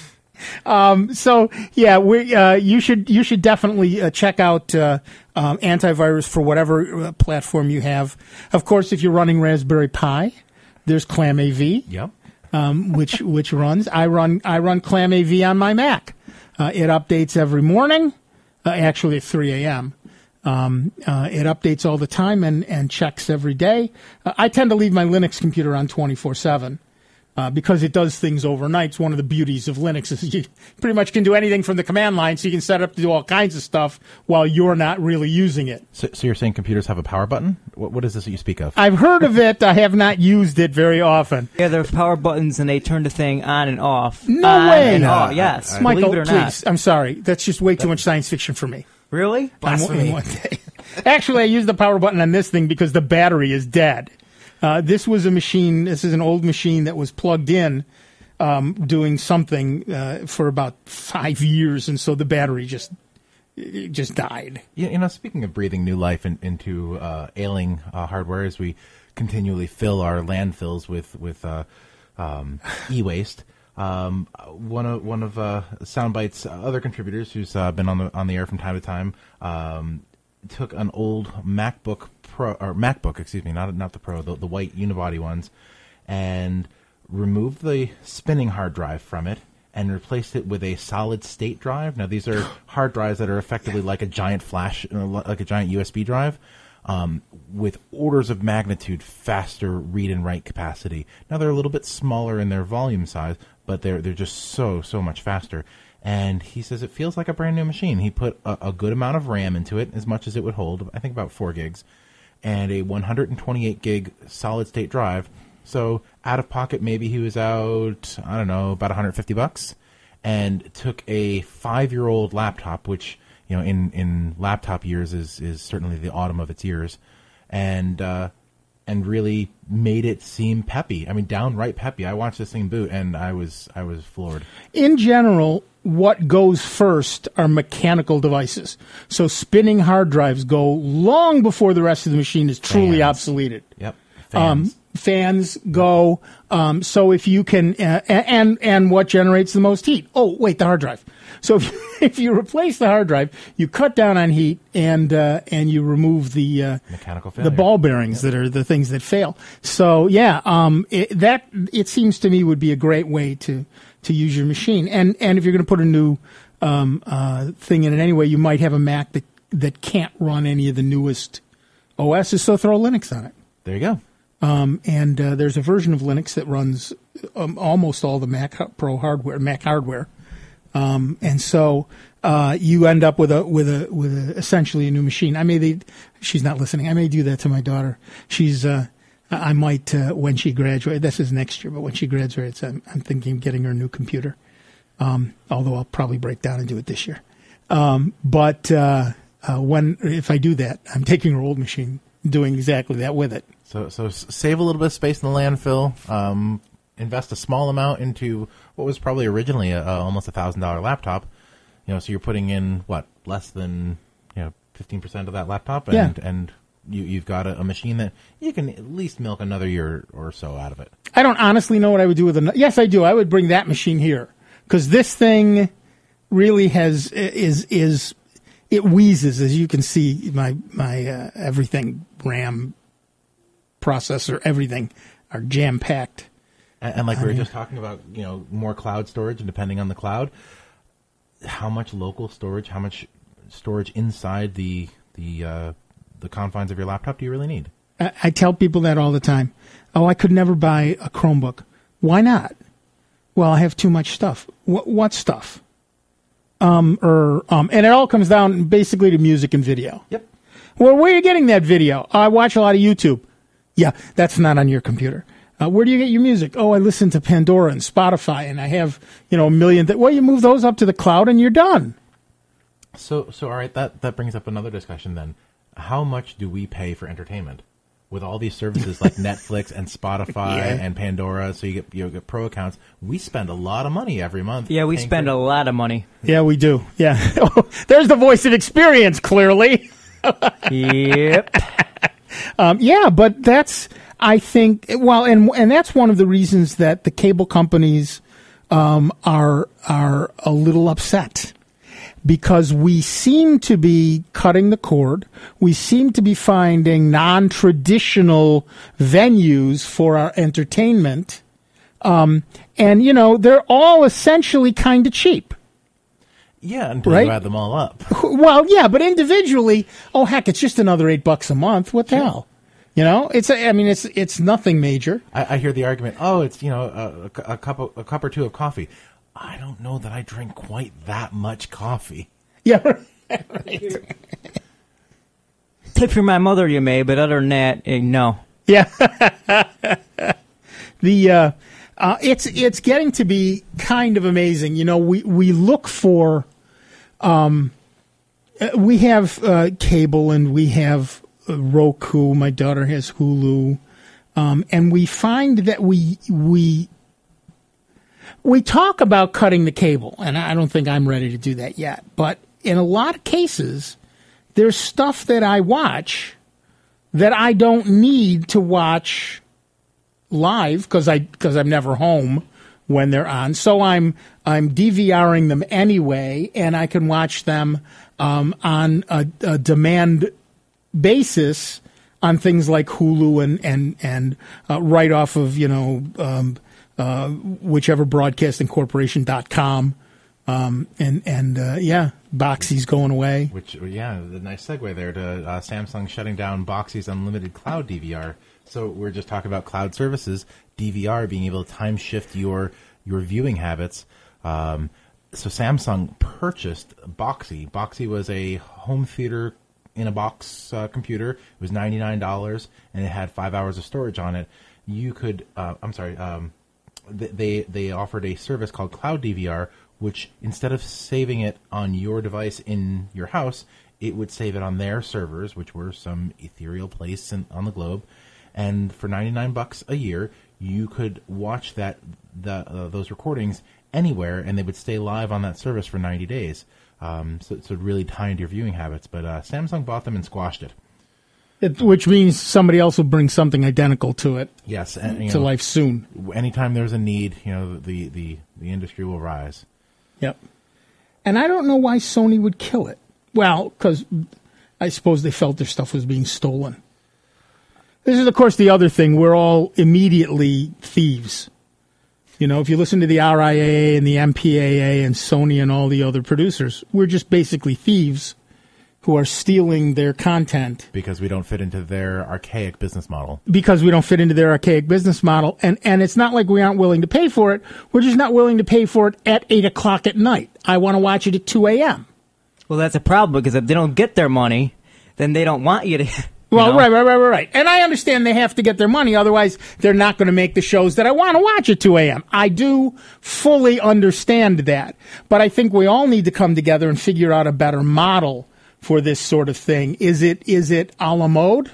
Um, so yeah, we uh, you should you should definitely uh, check out uh, um, antivirus for whatever uh, platform you have. Of course, if you're running Raspberry Pi, there's ClamAV. Yep. Um, which which runs. I run I run ClamAV on my Mac. Uh, it updates every morning, uh, actually at three a.m. Um, uh, it updates all the time and, and checks every day. Uh, I tend to leave my Linux computer on twenty-four seven uh, because it does things overnight. It's one of the beauties of Linux is you pretty much can do anything from the command line, so you can set up to do all kinds of stuff while you're not really using it. So, so you're saying computers have a power button? What, what is this that you speak of? I've heard of it. I have not used it very often. Yeah, there's power buttons, and they turn the thing on and off. No on way. And No, off. Yes, I, I, Michael, believe it or please. not. I'm sorry. That's just way too much science fiction for me. Really? On one- Blasphemy. in one day. Actually, I used the power button on this thing because the battery is dead. Uh, this was a machine. This is an old machine that was plugged in, um, doing something uh, for about five years, and so the battery just it just died. You, you know, speaking of breathing new life in, into uh, ailing uh, hardware, as we continually fill our landfills with with uh, um, e-waste. Um, one of one of uh, Soundbite's other contributors, who's uh, been on the on the air from time to time, um, took an old MacBook Pro or MacBook, excuse me, not not the Pro, the, the white unibody ones, and removed the spinning hard drive from it and replaced it with a solid state drive. Now these are hard drives that are effectively like a giant flash, like a giant U S B drive. Um, with orders of magnitude faster read and write capacity. Now they're a little bit smaller in their volume size, but they're they're just so so much faster. And he says it feels like a brand new machine. He put a, a good amount of RAM into it, as much as it would hold. I think about four gigs, and a one hundred twenty-eight gig solid state drive. So out of pocket, maybe he was out, I don't know, about one hundred fifty bucks, and took a five year old laptop, which, you know, in, in laptop years is, is certainly the autumn of its years, and uh, and really made it seem peppy. I mean, downright peppy. I watched this thing boot, and I was I was floored. In general, what goes first are mechanical devices. So spinning hard drives go long before the rest of the machine is truly Fans. obsoleted. Yep. Um, Fans. fans go. Um, so if you can, uh, and and what generates the most heat? Oh, wait, the hard drive. So if you, if you replace the hard drive, you cut down on heat and uh, and you remove the uh, mechanical failure. the ball bearings yep. that are the things that fail. So yeah, um, it, that it seems to me would be a great way to to use your machine. And and if you're going to put a new um, uh, thing in it anyway, you might have a Mac that that can't run any of the newest O Ss. So throw Linux on it. There you go. Um, and uh, there's a version of Linux that runs um, almost all the Mac Pro hardware, Mac hardware, um, and so uh, you end up with a with a with a, essentially a new machine. I may they, she's not listening. I may do that to my daughter. She's uh, I might uh, when she graduates. This is next year, but when she graduates, I'm, I'm thinking of getting her a new computer. Um, although I'll probably break down and do it this year. Um, but uh, uh, when if I do that, I'm taking her old machine, doing exactly that with it. So, so save a little bit of space in the landfill. Um, invest a small amount into what was probably originally a, a almost a thousand dollar laptop. You know, so you're putting in what less than you know fifteen percent of that laptop, and yeah. and you you've got a, a machine that you can at least milk another year or so out of it. I don't honestly know what I would do with it. Yes, I do. I would bring that machine here because this thing really has is is it wheezes, as you can see. My my uh, everything RAM. Processor, everything are jam packed, and, and like we were just talking about, you know, more cloud storage, and depending on the cloud, how much local storage, how much storage inside the the uh, the confines of your laptop do you really need? I, I tell people that all the time. Oh, I could never buy a Chromebook. Why not? Well, I have too much stuff. What, what stuff? Um, or um, and it all comes down basically to music and video. Yep. Well, where are you getting that video? I watch a lot of YouTube. Yeah, that's not on your computer. Uh, where do you get your music? Oh, I listen to Pandora and Spotify, and I have, you know, a million. Th- well, you move those up to the cloud, and you're done. So, so all right, that, that brings up another discussion then. How much do we pay for entertainment? With all these services like Netflix and Spotify Yeah. and Pandora, so you get you get pro accounts. We spend a lot of money every month. Yeah, we paying spend for- a lot of money. Yeah, we do. Yeah. There's the voice of experience, clearly. Yep. Um, yeah, but that's, I think, well, and and that's one of the reasons that the cable companies um, are are a little upset. Because we seem to be cutting the cord. We seem to be finding non-traditional venues for our entertainment. Um, and, you know, they're all essentially kind of cheap. Yeah, until Right? you add them all up. Well, yeah, but individually, oh, heck, it's just another eight bucks a month. What the hell? You know, it's, a, I mean, it's it's nothing major. I, I hear the argument, oh, it's, you know, a, a, cup of, a cup or two of coffee. I don't know that I drink quite that much coffee. Yeah, right. Tip for my mother, you may, but other than that, eh, no. Yeah. the uh, uh, it's it's getting to be kind of amazing. You know, we we look for, um, uh, we have uh, cable and we have uh, Roku. My daughter has Hulu, um, and we find that we we. We talk about cutting the cable, and I don't think I'm ready to do that yet. But in a lot of cases, there's stuff that I watch that I don't need to watch live because I because I'm never home when they're on. So I'm I'm DVRing them anyway, and I can watch them um, on a, a demand basis on things like Hulu and and and uh, right off of you know. Um, Uh, whichever broadcasting corporation dot com. Um, and, and uh, yeah, Boxy's going away. Which, yeah, the nice segue there to uh, Samsung shutting down Boxy's unlimited cloud D V R. So we're just talking about cloud services, D V R, being able to time shift your your viewing habits. Um, so Samsung purchased Boxy. Boxy was a home theater in a box uh, computer. It was ninety-nine dollars, and it had five hours of storage on it. You could, uh, I'm sorry, um, They they offered a service called Cloud D V R, which instead of saving it on your device in your house, it would save it on their servers, which were some ethereal place in, on the globe. And for ninety-nine bucks a year, you could watch that the uh, those recordings anywhere, and they would stay live on that service for ninety days. Um, so, so it really tie into your viewing habits. But uh, Samsung bought them and squashed it. It, which means somebody else will bring something identical to it. Yes, and, you to know, life soon. Anytime there's a need, you know, the, the, the industry will rise. Yep. And I don't know why Sony would kill it. Well, because I suppose they felt their stuff was being stolen. This is, of course, the other thing. We're all immediately thieves. You know, if you listen to the R I A A and the M P A A and Sony and all the other producers, we're just basically thieves who are stealing their content. Because we don't fit into their archaic business model. Because we don't fit into their archaic business model. And, and it's not like we aren't willing to pay for it. We're just not willing to pay for it at eight o'clock at night. I want to watch it at two a.m. Well, that's a problem, because if they don't get their money, then they don't want you to... You Well, know? right, right, right, right, right. And I understand they have to get their money, otherwise they're not going to make the shows that I want to watch at two a.m. I do fully understand that. But I think we all need to come together and figure out a better model for this sort of thing. Is it is it a la mode?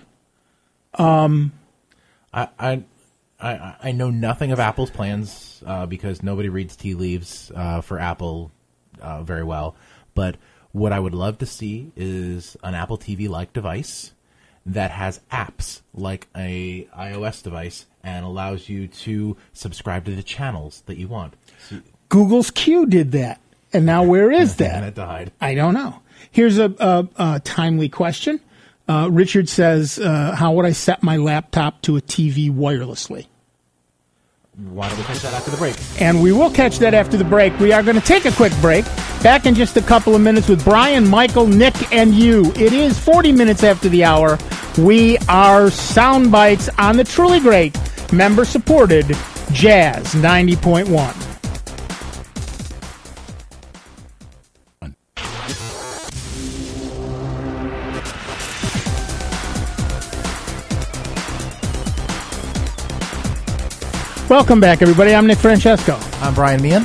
Um, I, I, I, I know nothing of Apple's plans uh, because nobody reads tea leaves uh, for Apple uh, very well. But what I would love to see is an Apple T V-like device that has apps like a iOS device and allows you to subscribe to the channels that you want. So, Google's Q did that. And now where is that? and it died. I don't know. Here's a, a, a timely question. Uh, Richard says, uh, how would I set my laptop to a T V wirelessly? Why don't we catch that after the break? And we will catch that after the break. We are going to take a quick break. Back in just a couple of minutes with Brian, Michael, Nick, and you. It is forty minutes after the hour. We are Sound Bites on the truly great, member-supported Jazz ninety point one. Welcome back, everybody. I'm Nick Francesco. I'm Brian Meehan.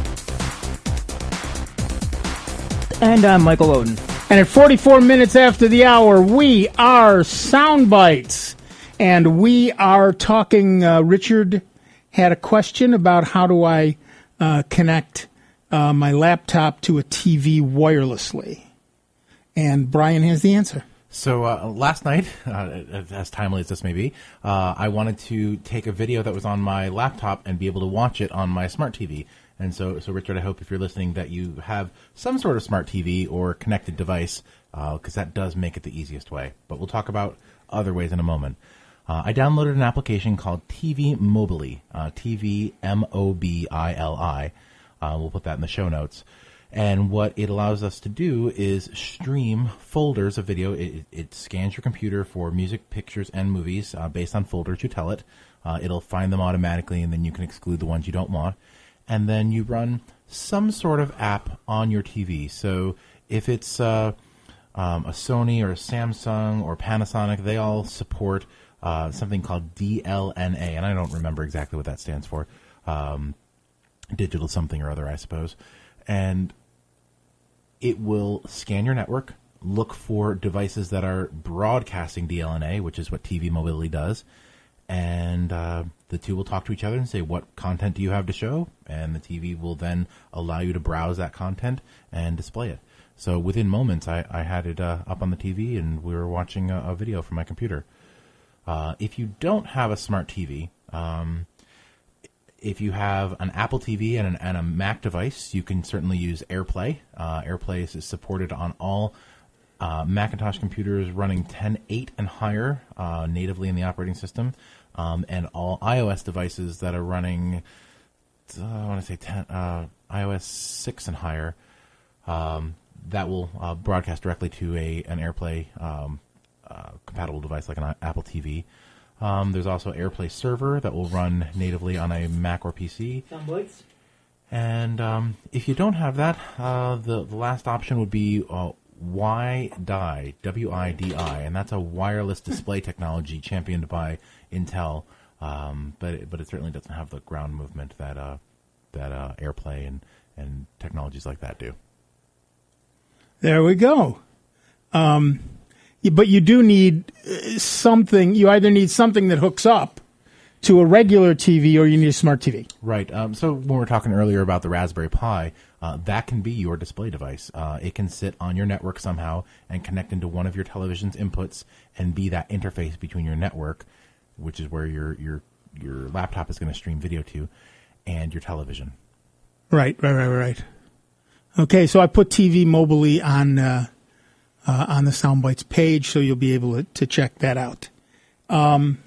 And I'm Michael Oden. And at forty-four minutes after the hour, we are Soundbites. And we are talking, uh, Richard had a question about how do I uh, connect uh, my laptop to a T V wirelessly. And Brian has the answer. So uh, last night, uh, as timely as this may be, uh, I wanted to take a video that was on my laptop and be able to watch it on my smart T V. And so, so Richard, I hope if you're listening that you have some sort of smart T V or connected device, because uh, that does make it the easiest way. But we'll talk about other ways in a moment. Uh, I downloaded an application called T V Mobily, uh, T V M O B I L I. Uh, we'll put that in the show notes. And what it allows us to do is stream folders of video. It, it scans your computer for music, pictures, and movies uh, based on folders you tell it. Uh, it'll find them automatically, and then you can exclude the ones you don't want. And then you run some sort of app on your T V. So if it's uh, um, a Sony or a Samsung or Panasonic, they all support uh, something called D L N A, and I don't remember exactly what that stands for. Um, digital something or other, I suppose. And it will scan your network, look for devices that are broadcasting D L N A, which is what T V Mobily does, and uh, the two will talk to each other and say, what content do you have to show? And the T V will then allow you to browse that content and display it. So within moments, I, I had it uh, up on the T V, and we were watching a, a video from my computer. Uh, if you don't have a smart T V, um, if you have an Apple T V and, an, and a Mac device, you can certainly use AirPlay. Uh, AirPlay is supported on all uh, Macintosh computers running ten point eight and higher uh, natively in the operating system, um, and all iOS devices that are running, uh, I want to say ten, uh, iOS six and higher. Um, that will uh, broadcast directly to a an AirPlay um, uh, compatible device like an Apple T V. Um, there's also AirPlay Server that will run natively on a Mac or P C. Soundbites. And um, if you don't have that, uh, the, the last option would be uh, W I D I, W I D I, and that's a wireless display technology championed by Intel. Um, but it, but it certainly doesn't have the ground movement that uh, that uh, AirPlay and, and technologies like that do. There we go. Um, but you do need something. You either need something that hooks up to a regular T V or you need a smart T V. Right. Um, so when we were talking earlier about the Raspberry Pi, uh, that can be your display device. Uh, it can sit on your network somehow and connect into one of your television's inputs and be that interface between your network, which is where your your your laptop is going to stream video to, and your television. Right, right, right, right. Okay, so I put T V Mobily on uh, uh, on the Soundbites page, so you'll be able to, to check that out. Um,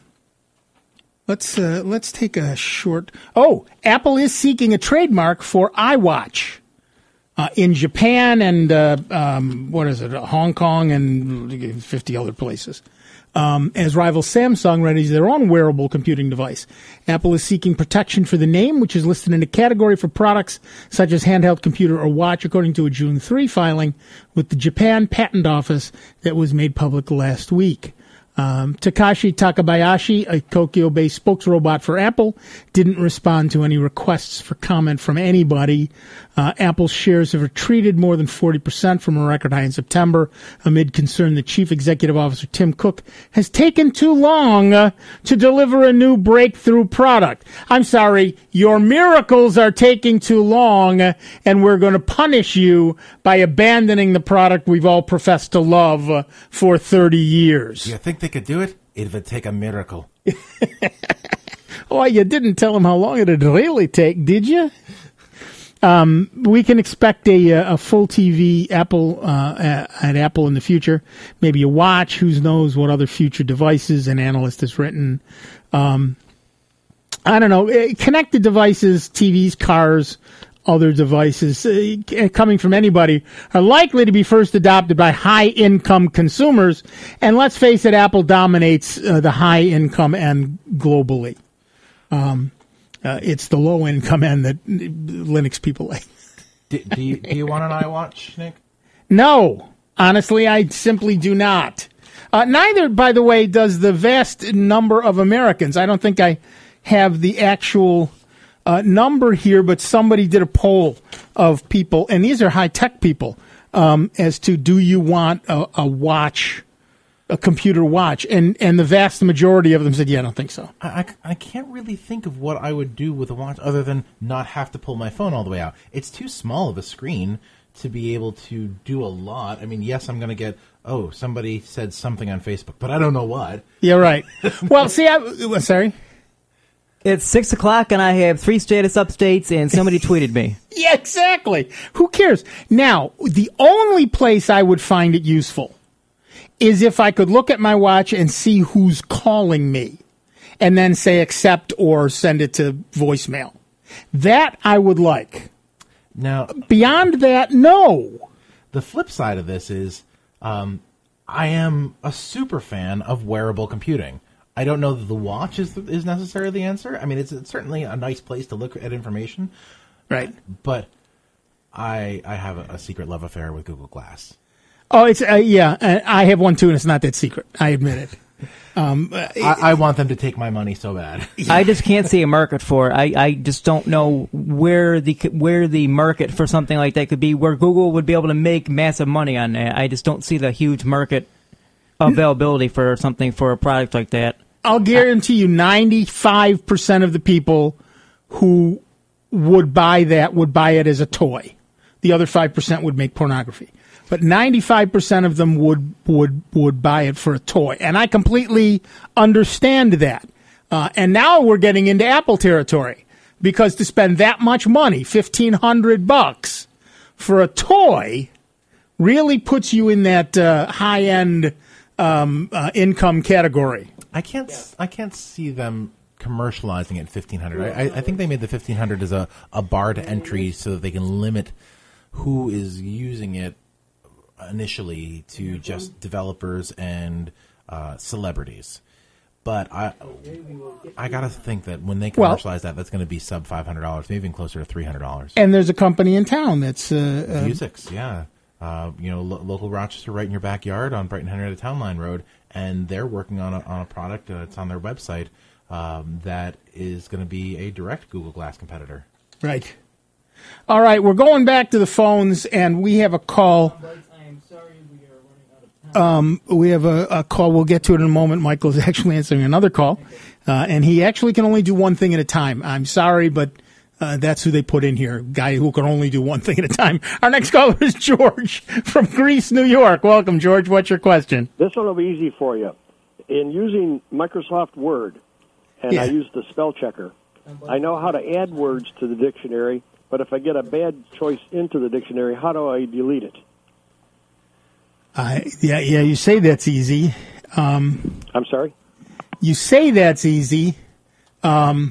let's uh, let's take a short. Oh, Apple is seeking a trademark for iWatch uh, in Japan and uh, um, what is it, Hong Kong and fifty other places. Um, as rival Samsung readies their own wearable computing device. Apple is seeking protection for the name, which is listed in a category for products such as handheld computer or watch, according to a June third filing with the Japan Patent Office that was made public last week. Um, Takashi Takabayashi, a Tokyo-based spokesrobot for Apple, didn't respond to any requests for comment from anybody. Uh, Apple's shares have retreated more than forty percent from a record high in September, amid concern that Chief Executive Officer Tim Cook has taken too long uh, to deliver a new breakthrough product. I'm sorry, your miracles are taking too long, uh, and we're going to punish you by abandoning the product we've all professed to love uh, for thirty years. Do you think they could do it? It would take a miracle. Oh, you didn't tell them how long it'd really take, did you? Um, we can expect a, a full T V Apple uh, at Apple in the future. Maybe a watch. Who knows what other future devices an analyst has written. Um, I don't know. Connected devices, T Vs, cars, other devices uh, coming from anybody are likely to be first adopted by high-income consumers. And let's face it, Apple dominates uh, the high-income end globally. Um, uh, it's the low-income end that Linux people like. do, do, you, do you want an iWatch, Nick? No. Honestly, I simply do not. Uh, neither, by the way, does the vast number of Americans. I don't think I have the actual uh, number here, but somebody did a poll of people, and these are high-tech people, um, as to do you want a, a watch, a computer watch, and and the vast majority of them said, yeah, I don't think so. I, I, I can't really think of what I would do with a watch other than not have to pull my phone all the way out. It's too small of a screen to be able to do a lot. I mean, yes, I'm going to get, oh, somebody said something on Facebook, but I don't know what. Yeah, right. Well, see, I, sorry. It's six o'clock and I have three status updates and somebody tweeted me. Yeah, exactly. Who cares? Now, the only place I would find it useful is if I could look at my watch and see who's calling me and then say accept or send it to voicemail. That I would like. Now, beyond that, no. The flip side of this is um, I am a super fan of wearable computing. I don't know that the watch is is necessarily the answer. I mean, it's, it's certainly a nice place to look at information. Right. But I I have a, a secret love affair with Google Glass. Oh, it's uh, yeah. I have one too, and it's not that secret. I admit it. Um, uh, I, I want them to take my money so bad. I just can't see a market for it. I, I just don't know where the where the market for something like that could be, where Google would be able to make massive money on that. I just don't see the huge market availability for something, for a product like that. I'll guarantee you ninety-five percent of the people who would buy that would buy it as a toy. The other five percent would make pornography. But ninety-five percent of them would, would, would buy it for a toy. And I completely understand that. Uh, and now we're getting into Apple territory, because to spend that much money, fifteen hundred bucks for a toy, really puts you in that uh, high-end um, uh, income category. I can't, I can't see them commercializing it at fifteen hundred. I, I think they made the fifteen hundred as a, a bar to entry so that they can limit who is using it initially to just developers and uh, celebrities. But I I got to think that when they commercialize well, that, that's going to be sub five hundred dollars, maybe even closer to three hundred dollars. And there's a company in town that's... Uh, Vuzix, yeah. Uh, you know, lo- local Rochester, right in your backyard on Brighton Henrietta Town Line Road, and they're working on a, on a product that's uh, on their website um, that is going to be a direct Google Glass competitor. Right. All right, we're going back to the phones, and we have a call. Um, we have a, a call. We'll get to it in a moment. Michael is actually answering another call, uh, and he actually can only do one thing at a time. I'm sorry, but uh, that's who they put in here, guy who can only do one thing at a time. Our next caller is George from Greece, New York. Welcome, George. What's your question? This one will be easy for you. In using Microsoft Word, and yeah. I use the spell checker, I know how to add words to the dictionary, but if I get a bad choice into the dictionary, how do I delete it? Uh, yeah, yeah. You say that's easy. Um, I'm sorry? You say that's easy. Um,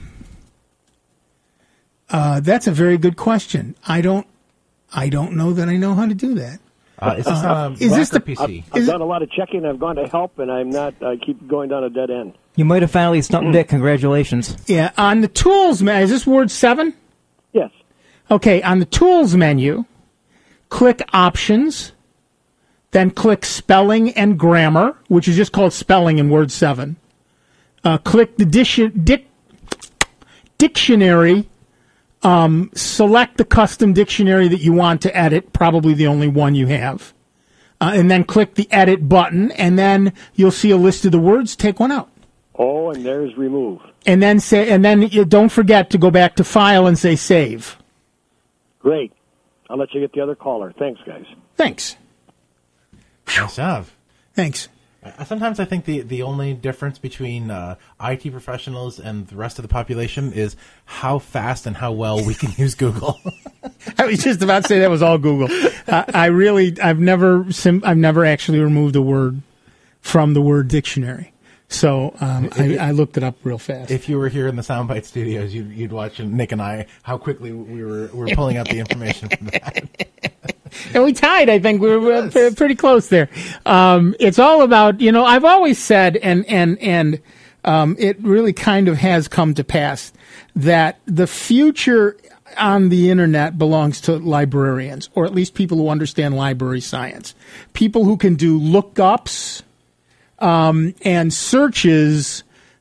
uh, that's a very good question. I don't. I don't know that I know how to do that. Uh, is this, uh, um, is this the P C? I've, I've done a lot of checking. I've gone to help, and I'm not. I keep going down a dead end. You might have finally stumped it. Congratulations. Yeah. On the tools menu, is this Word seven? Yes. Okay. On the tools menu, click Options. Then click Spelling and Grammar, which is just called Spelling in Word seven. Uh, click the dic- dic- Dictionary. Um, select the custom dictionary that you want to edit, probably the only one you have. Uh, and then click the Edit button, and then you'll see a list of the words. Take one out. Oh, and there's Remove. And then say, and then you don't forget to go back to File and say Save. Great. I'll let you get the other caller. Thanks, guys. Thanks. Nice job. Thanks. Sometimes I think the, the only difference between uh, I T professionals and the rest of the population is how fast and how well we can use Google. I was just about to say that was all Google. Uh, I really, I've never, sim- I've never actually removed a word from the word dictionary. So um, I, I looked it up real fast. If you were here in the Soundbite studios, you'd, you'd watch Nick and I how quickly we were we were pulling out the information from that. And we tied, I think. We were yes. pretty close there. Um, it's all about, you know, I've always said, and, and, and um, it really kind of has come to pass, that the future on the Internet belongs to librarians, or at least people who understand library science. People who can do lookups um, and searches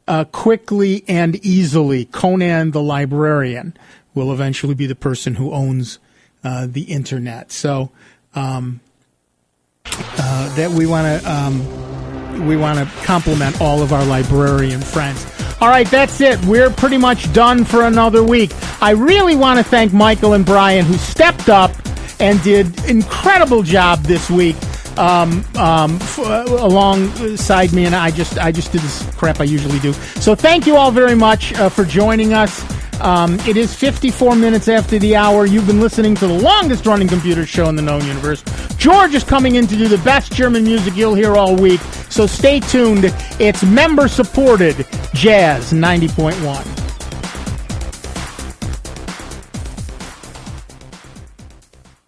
uh, quickly and easily. Conan the Librarian will eventually be the person who owns uh, the internet. So um, uh, that we want to um, we want to compliment all of our librarian friends. All right, that's it. We're pretty much done for another week. I really want to thank Michael and Brian, who stepped up and did incredible job this week. Um, um, f- alongside me, and I just I just did this crap I usually do. So thank you all very much uh, for joining us. Um, it is fifty-four minutes after the hour. You've been listening to the longest running computer show in the known universe. George is coming in to do the best German music you'll hear all week. So stay tuned. It's member supported Jazz ninety point one.